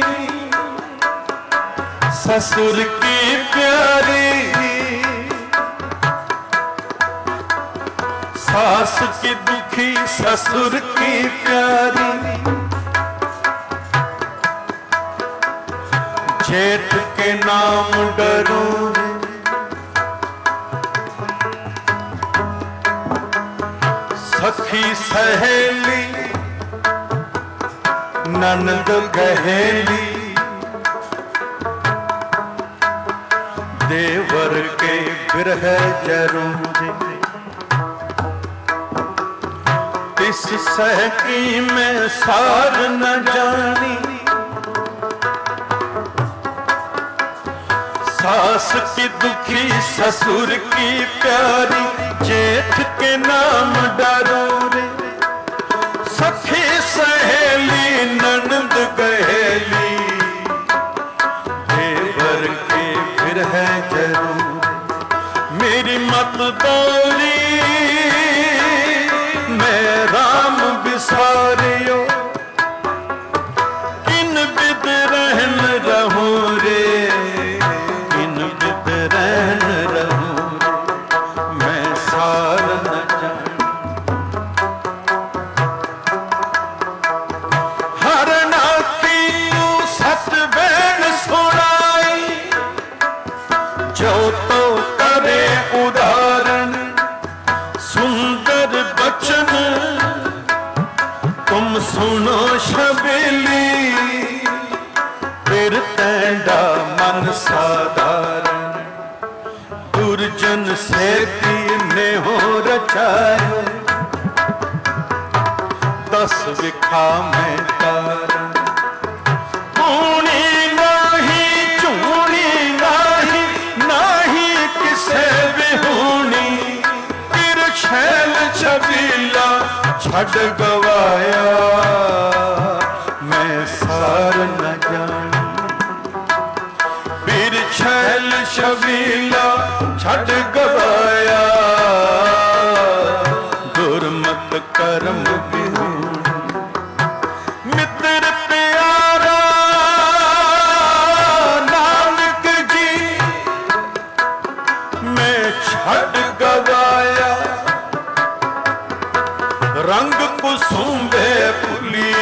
ससुर की प्यारी, सास की दुखी ससुर की प्यारी, जेठ के नाम डरूं, सखी सहेली ननद गहेली, देवर के विरह जरूं। तिस सहकी में सार न जानी, सास की दुखी ससुर की प्यारी, जेठ के नाम डरो रे, सखी सहेली ननद गहेली, देवर के विरह जरूर। मेरी मत बोली मैं राम बिसारियो, किन बिद रहन रहूं रे, किन बिद रहन रहूं रे, मैं सार न जाऊं। हर नाती तू सत बैन सुनाई, जो तो करे उदाहरण, सुंदर बचन तुम सुनो शबेली, फिर तैंडा मन साधारण, दुर्जन से ने हो रचाए, दस विखा में तारण। पूनी नाही चूनी नाही, नाही किसे बिहूनी, छैल छबीला छड़ गवाया, मैं सार न जानी, फिर छैल छबीला छड़ गवाया, दुर्मत कर्म बिहूनी। मित्र प्यारा नानक जी, मैं छड़ गवाया, रंग कुसुम्बे फुली,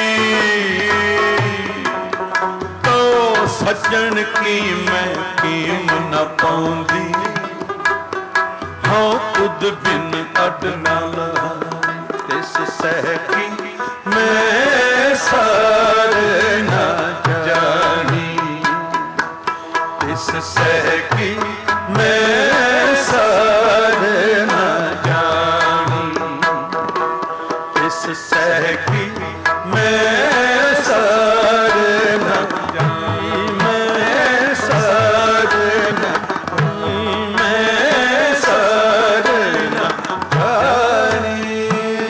तो सज्जन की मैं कीम न पाऊंदी, हाँ खुद बिन अड न लहा। तिस सहकी मैं सार न जानी, तिस सहकी मैं सार न जानी, तिस सहकी मैं सार न जानी, मैं सार न जानी, मैं सार न जानी।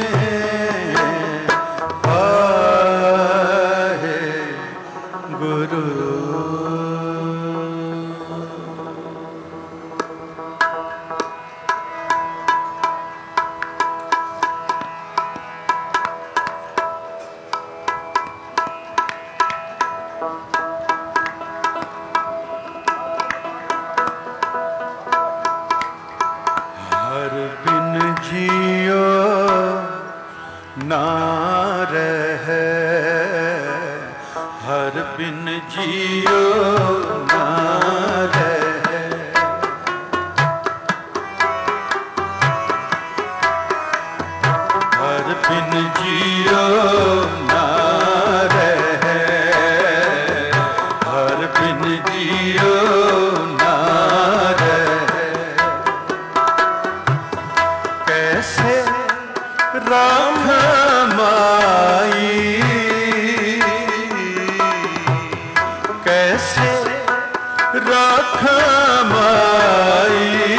वाहे गुरु। हर बिन जियो ना रहे, हर बिन जियो ना रहे, हर बिन जियो ना रहे, हर बिन जियो ना माई,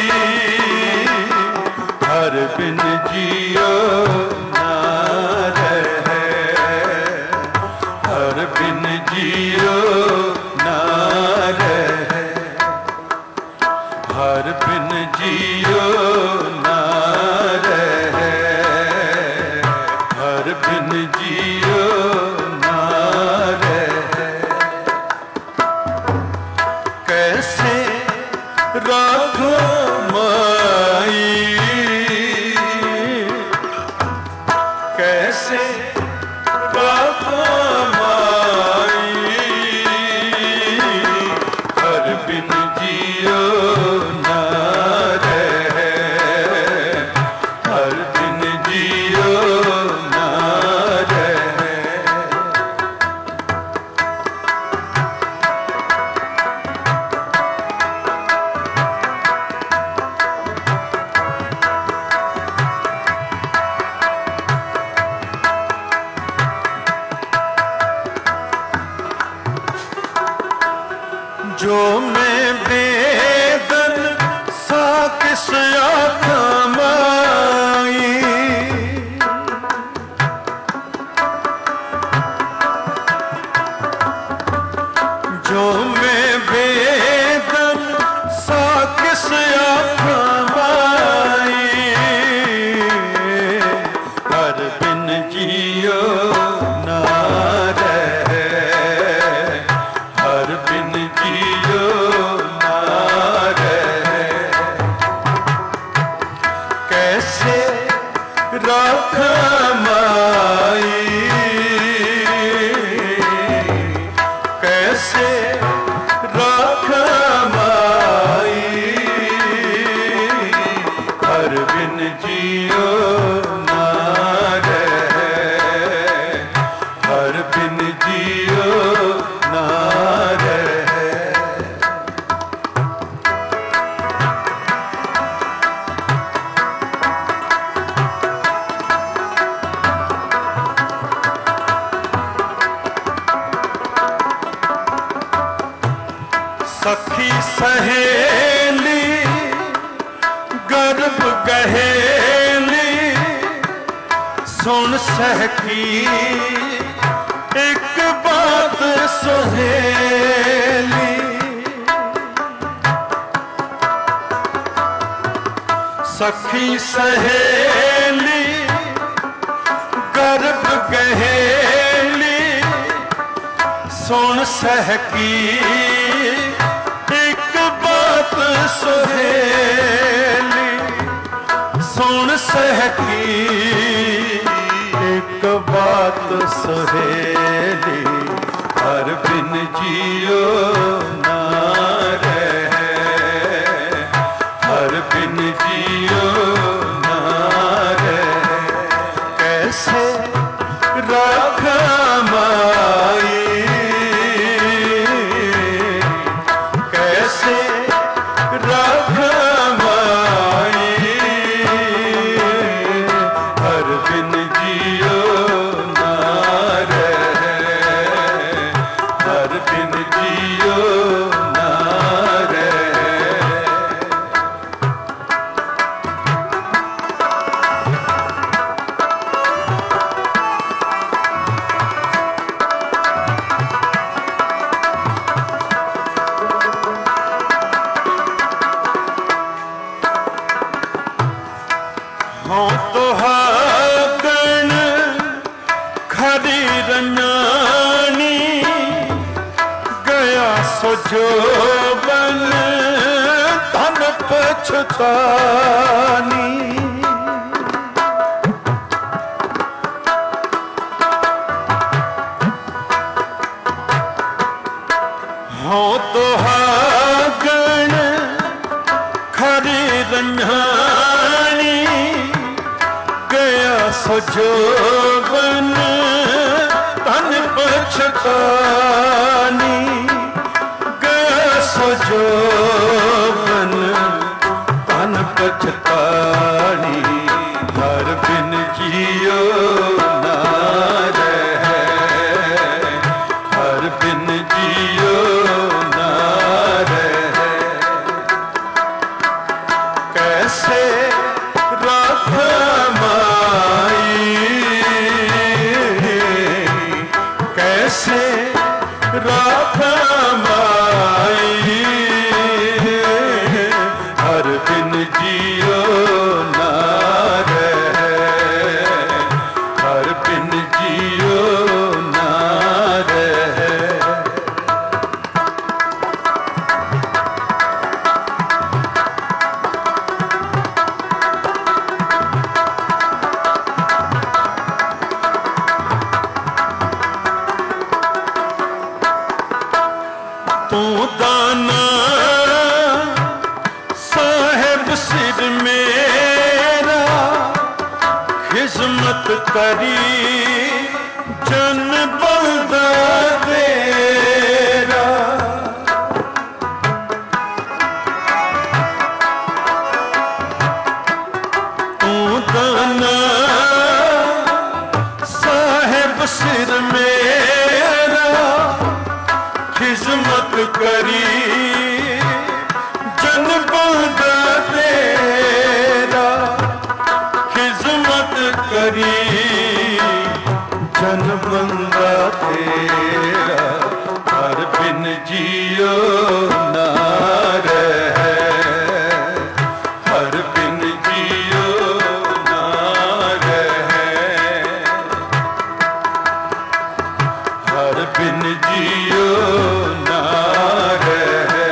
हर बिन जियो ना रहे, हर बिन जियो ना रहे, हर बिन जियो ना रहे, हर बिन जियो ना रहे। कैसे राखो माई, कैसे राखो माई, हर बिन जियो ना रहे, हर बिन जियो ना रहे। जो मैं बेदन सा किस आँख माई, जो मैं बेदन सा किस आँख माई, हर बिन जियो ना रहे, हर बिन जियो ना रहे। कैसे राख माई, कैसे राख माई, हर बिन जियो ना रहे, हर बिन जियो ना रहे। सखी सहेली गर्भ गहेली, सुन सहकी एक बात सुहेली। सखी सहेली गर्भ गहेली, सुन सहकी एक बात सुहेली, सुन सहकी एक बात सुहेली, हर बिन जियो ना रहे, हर बिन जियो ना रहे। कैसे राख माई, कैसे राख माई, हर बिन जियो ना रहे, हर बिन जियो ना रहे। हों तो हागण खरी रनानी, गया सो जोबन धन पछतानी। हों तो हागण खरी रनानी, गया सो जोबन धन पछतानी, गया सो जोबन धन पछतानी, हर बिन जियो ना रहे, हर बिन जियो ना रहे। कैसे राखा माई हर बिन जियो ना रहे, हर बिन जियो ना रहे। तू दाना साहेब सिर मेरा खिजमत करी जन बंदा तेरा। तू दाना साहेब सिर मेरा खिजमत करी जन बंदा तेरा, खिजमत करी जन बंदा तेरा। हर बिन जियो ना रहे, हर बिन जियो ना रहे, हर बिन जियो ना रहे,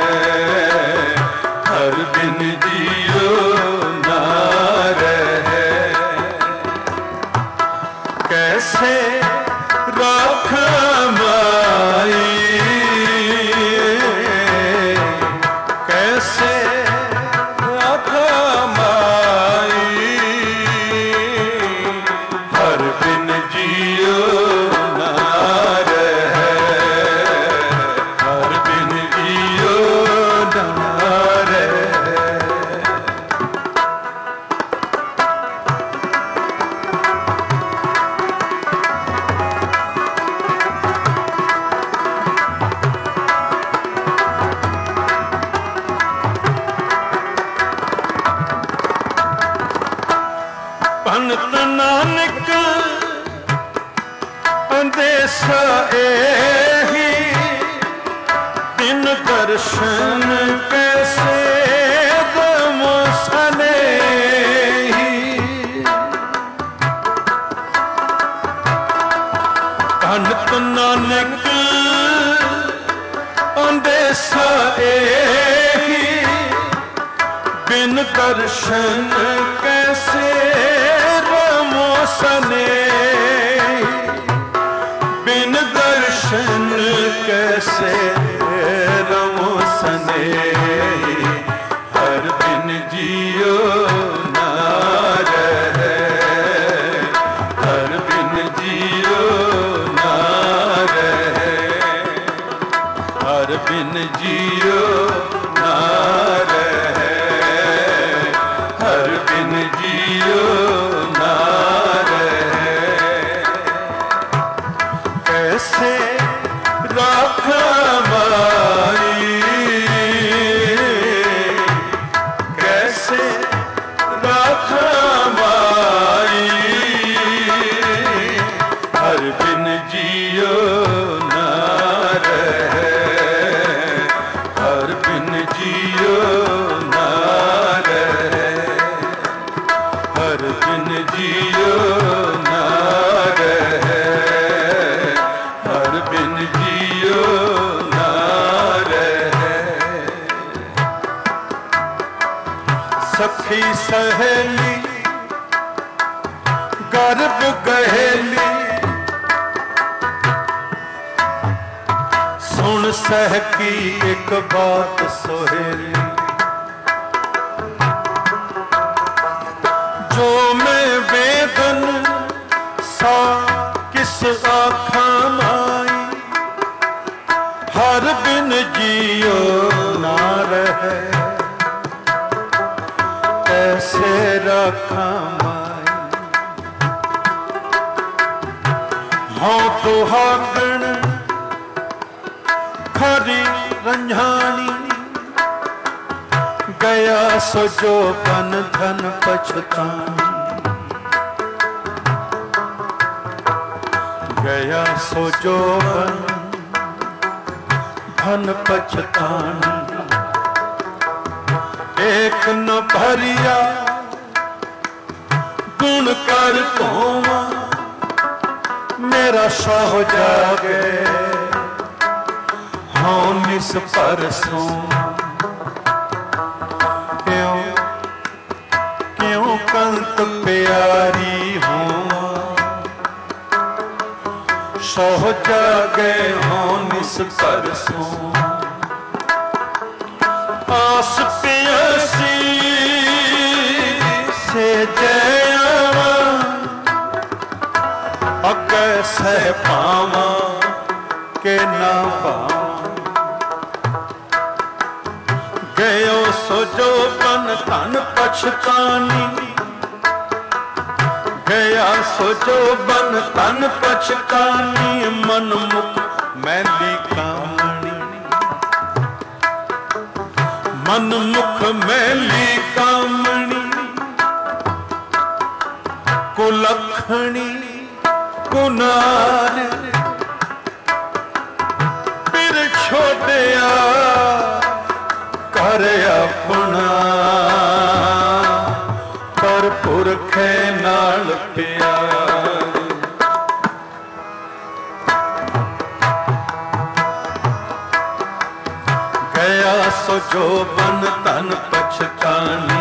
हर बिन जियो ना रहे। कैसे राखा माई, कैसे राखा माई हर बिन जियो ना रहे, हर बिन जियो ना रहे। भगत नानक अंदेशा एही दिन दर्शन कैसे दमो सनेही। भगत नानक अंदेशा एही बिन दर्शन कैसे रमो सनेही, बिन दर्शन कैसे रमो सनेही। हर बिन जियो ना रहे, हर बिन जियो ना रहे, हर बिन जियो ना रहे, हर बिन जियो ना रहे। कैसे राखा माई, कैसे राखा माई हर बिन जियो ना रहे, हर बिन जियो ना रहे, हर बिन जियो ना रहे, हर बिन जियो ना रहे। सखी सहेली गर्भ गहेली सुन सह की एक बात सोहेली। जो मैं वेदन सा किस आखा माई हर बिन जियो ना रहे, कैसे रखा माई। हों दुहागण खरी रंझानी गया सो जो बन धन पछतानी। गया सो जोबन धन पछतान, एक न भरिया गुण कर धोवा, मेरा सह जागे हाँ निस परसों। क्यों क्यों कंत प्यारी हूँ, सह जागे हाँ निस परसों। आस प्यासी से जयावा, अगे सह पावा के ना पावा। गयो सो जोबन धन पछतानी, गया सो जोबन धन पछतानी। मन मुख मैली कामणी, मन मुख मैली कामणी। कुलखणी कुनार फिर छोड़या कर अपना, पर पुरखे नाल प्यार। गया सो जोबन धन पछतानी,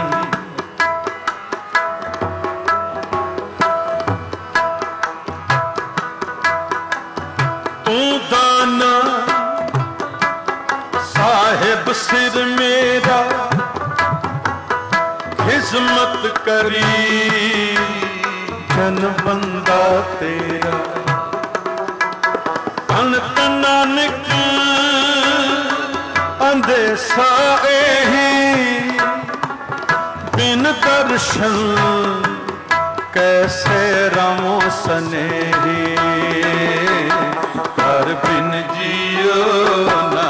तू दाना साहिब सिर मेरा, खिजमत करी जन बंदा तेरा। अनंत नानक अंदेसा ही, बिन दर्शन कैसे रमो सनेही। हर बिन जियो ना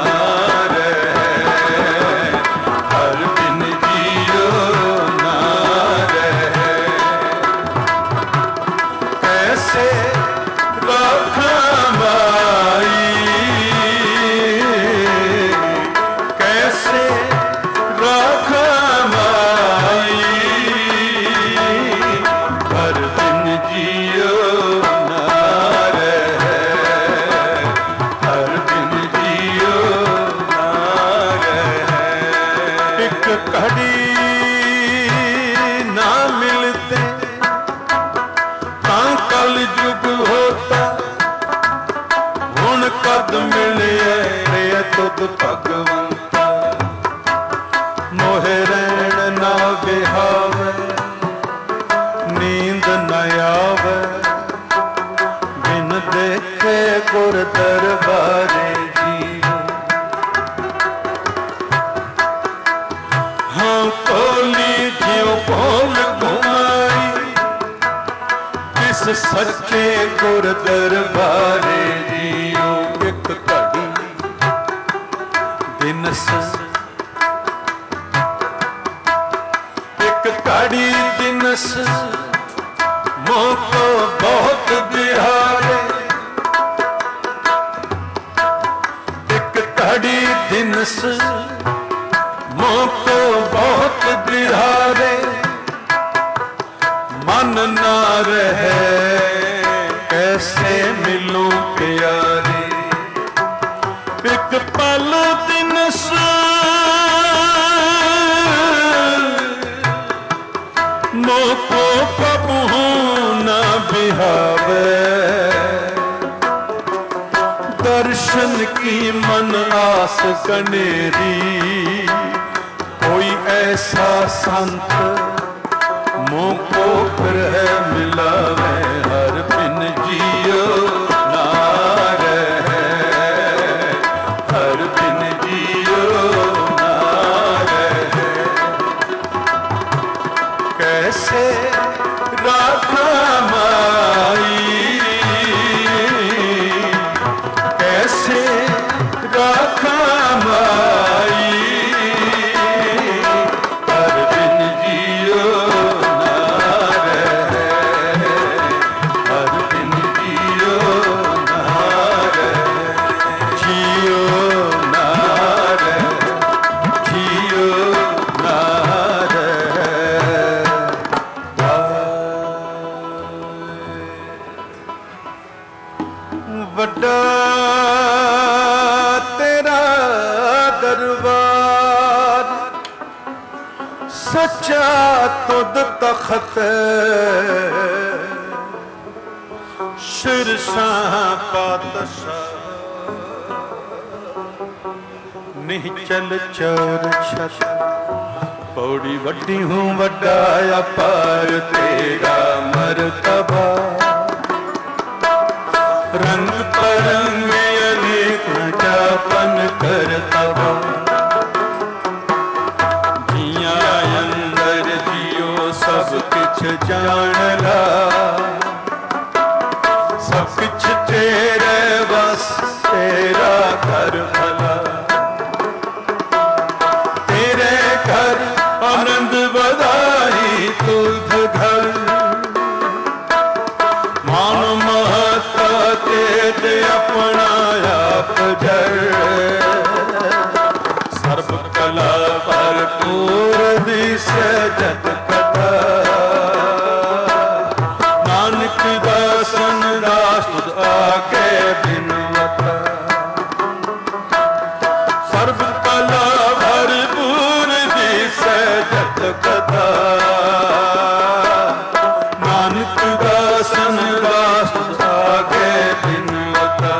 रहे, हर बिन जियो ना रहे। कैसे रखा माई, कैसे रखा माई। हर बिन जियो ना रहे, हर बिन जियो ना रहे। एक घड़ी ना मिलते तां कल जुग होता, हुण कद मिले रे तुद भगवंता। मोहे रैन ना बिहावे, नींद न आवे, बिन देखे गुर दरबारे जी। हाँ कोली ज्यों कोल घुमाई, किस सच्चे गुर दरबारे जियो। एक घड़ी दिनस, एक घड़ी दिनस मोको बहुत बिहारे। एक घड़ी दिनस मोको बहुत बिहारे। मन ना रहे कैसे मिलूं प्यारे। एक पल दिनस मोको कबू न बिहावे। दर्शन की मन आस कनेरी, कोई ऐसा संत मोको फिर है मिलावे। हर बिन जियो ना रहे, हर बिन जियो ना रहे। कैसे राखा माई, कैसे राखा माई। हर बिन जियो ना रहे, हर बिन जियो सच्चा तेरा दरबार, सच्चा तुद तख्त शिरसां पातशाह। निचल चौर छत पौड़ी वड्डी हूँ वड्डा अपार तेरा मरतबा। रंग परंग अनेक जापन करतबा। जिया अंदर जियो सब किछ जान ला, सब किछ तेरे बस तेरा घर भला। तेरे घर आनंद बधाई तुझ घर, मान महता तेज अपना आप जर। सर्व कला भरपूर दिशे जत कथा, नानक दासन दास तुझ आगे बिनवता। सर्व कला भरपूर दिशे जत कथा, नानक दासन दास तुझ आगे बिनवता।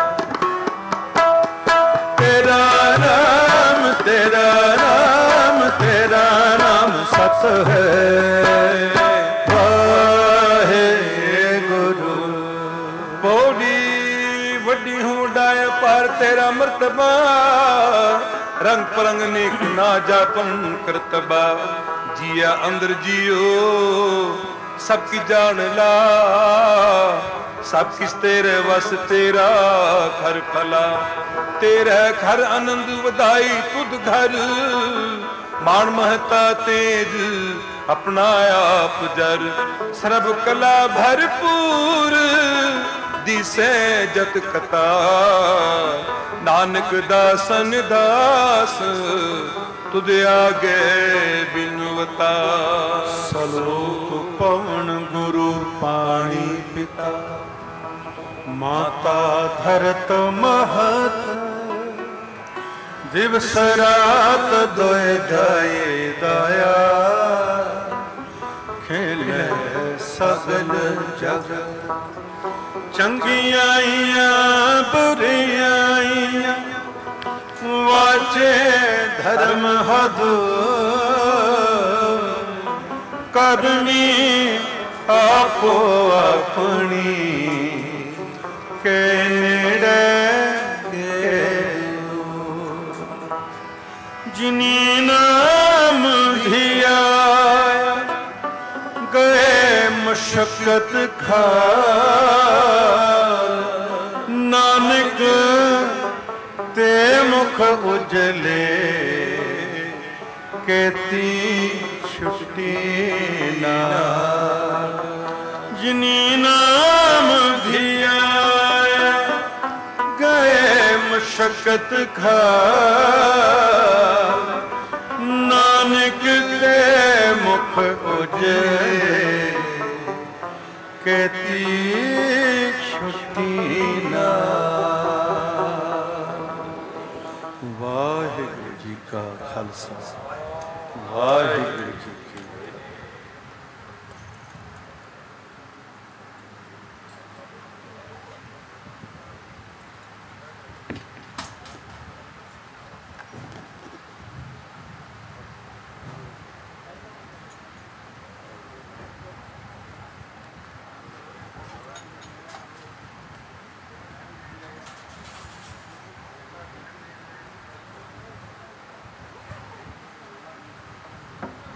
तेरा नाम तेरा नाम तेरा नाम सत है वाहे गुरु। पौड़ी वड्डी हूँ डाय पार तेरा मर्तबा, रंग परंग नेक ना जापन करतबा। जिया अंदर जियो सब की जान ला, सब किस तेरे वस तेरा घर भला। तेरा घर आनंद वधाई तुद घर, मान महता तेज अपना आप जर। सर्व कला भरपूर दिसे जत कथा, नानक दासन दास तुद आगे बिनवता। सलोक पवन गुरु पाणी पिता, माता धरत महत। दिवस रात दोए जाए दाया, खेले सगल जगत। चंगियाइया बुरियाइया वाचे धर्म हदू। करनी आपो अपनी के नेड़े के। जिनी नाम धिया गए मशक्कत खाल, नानक ते मुख उजले केती छुट्टी ना। जिनी नाम धिया गए मशक्कत खाल, नानक ते मुख उजले केती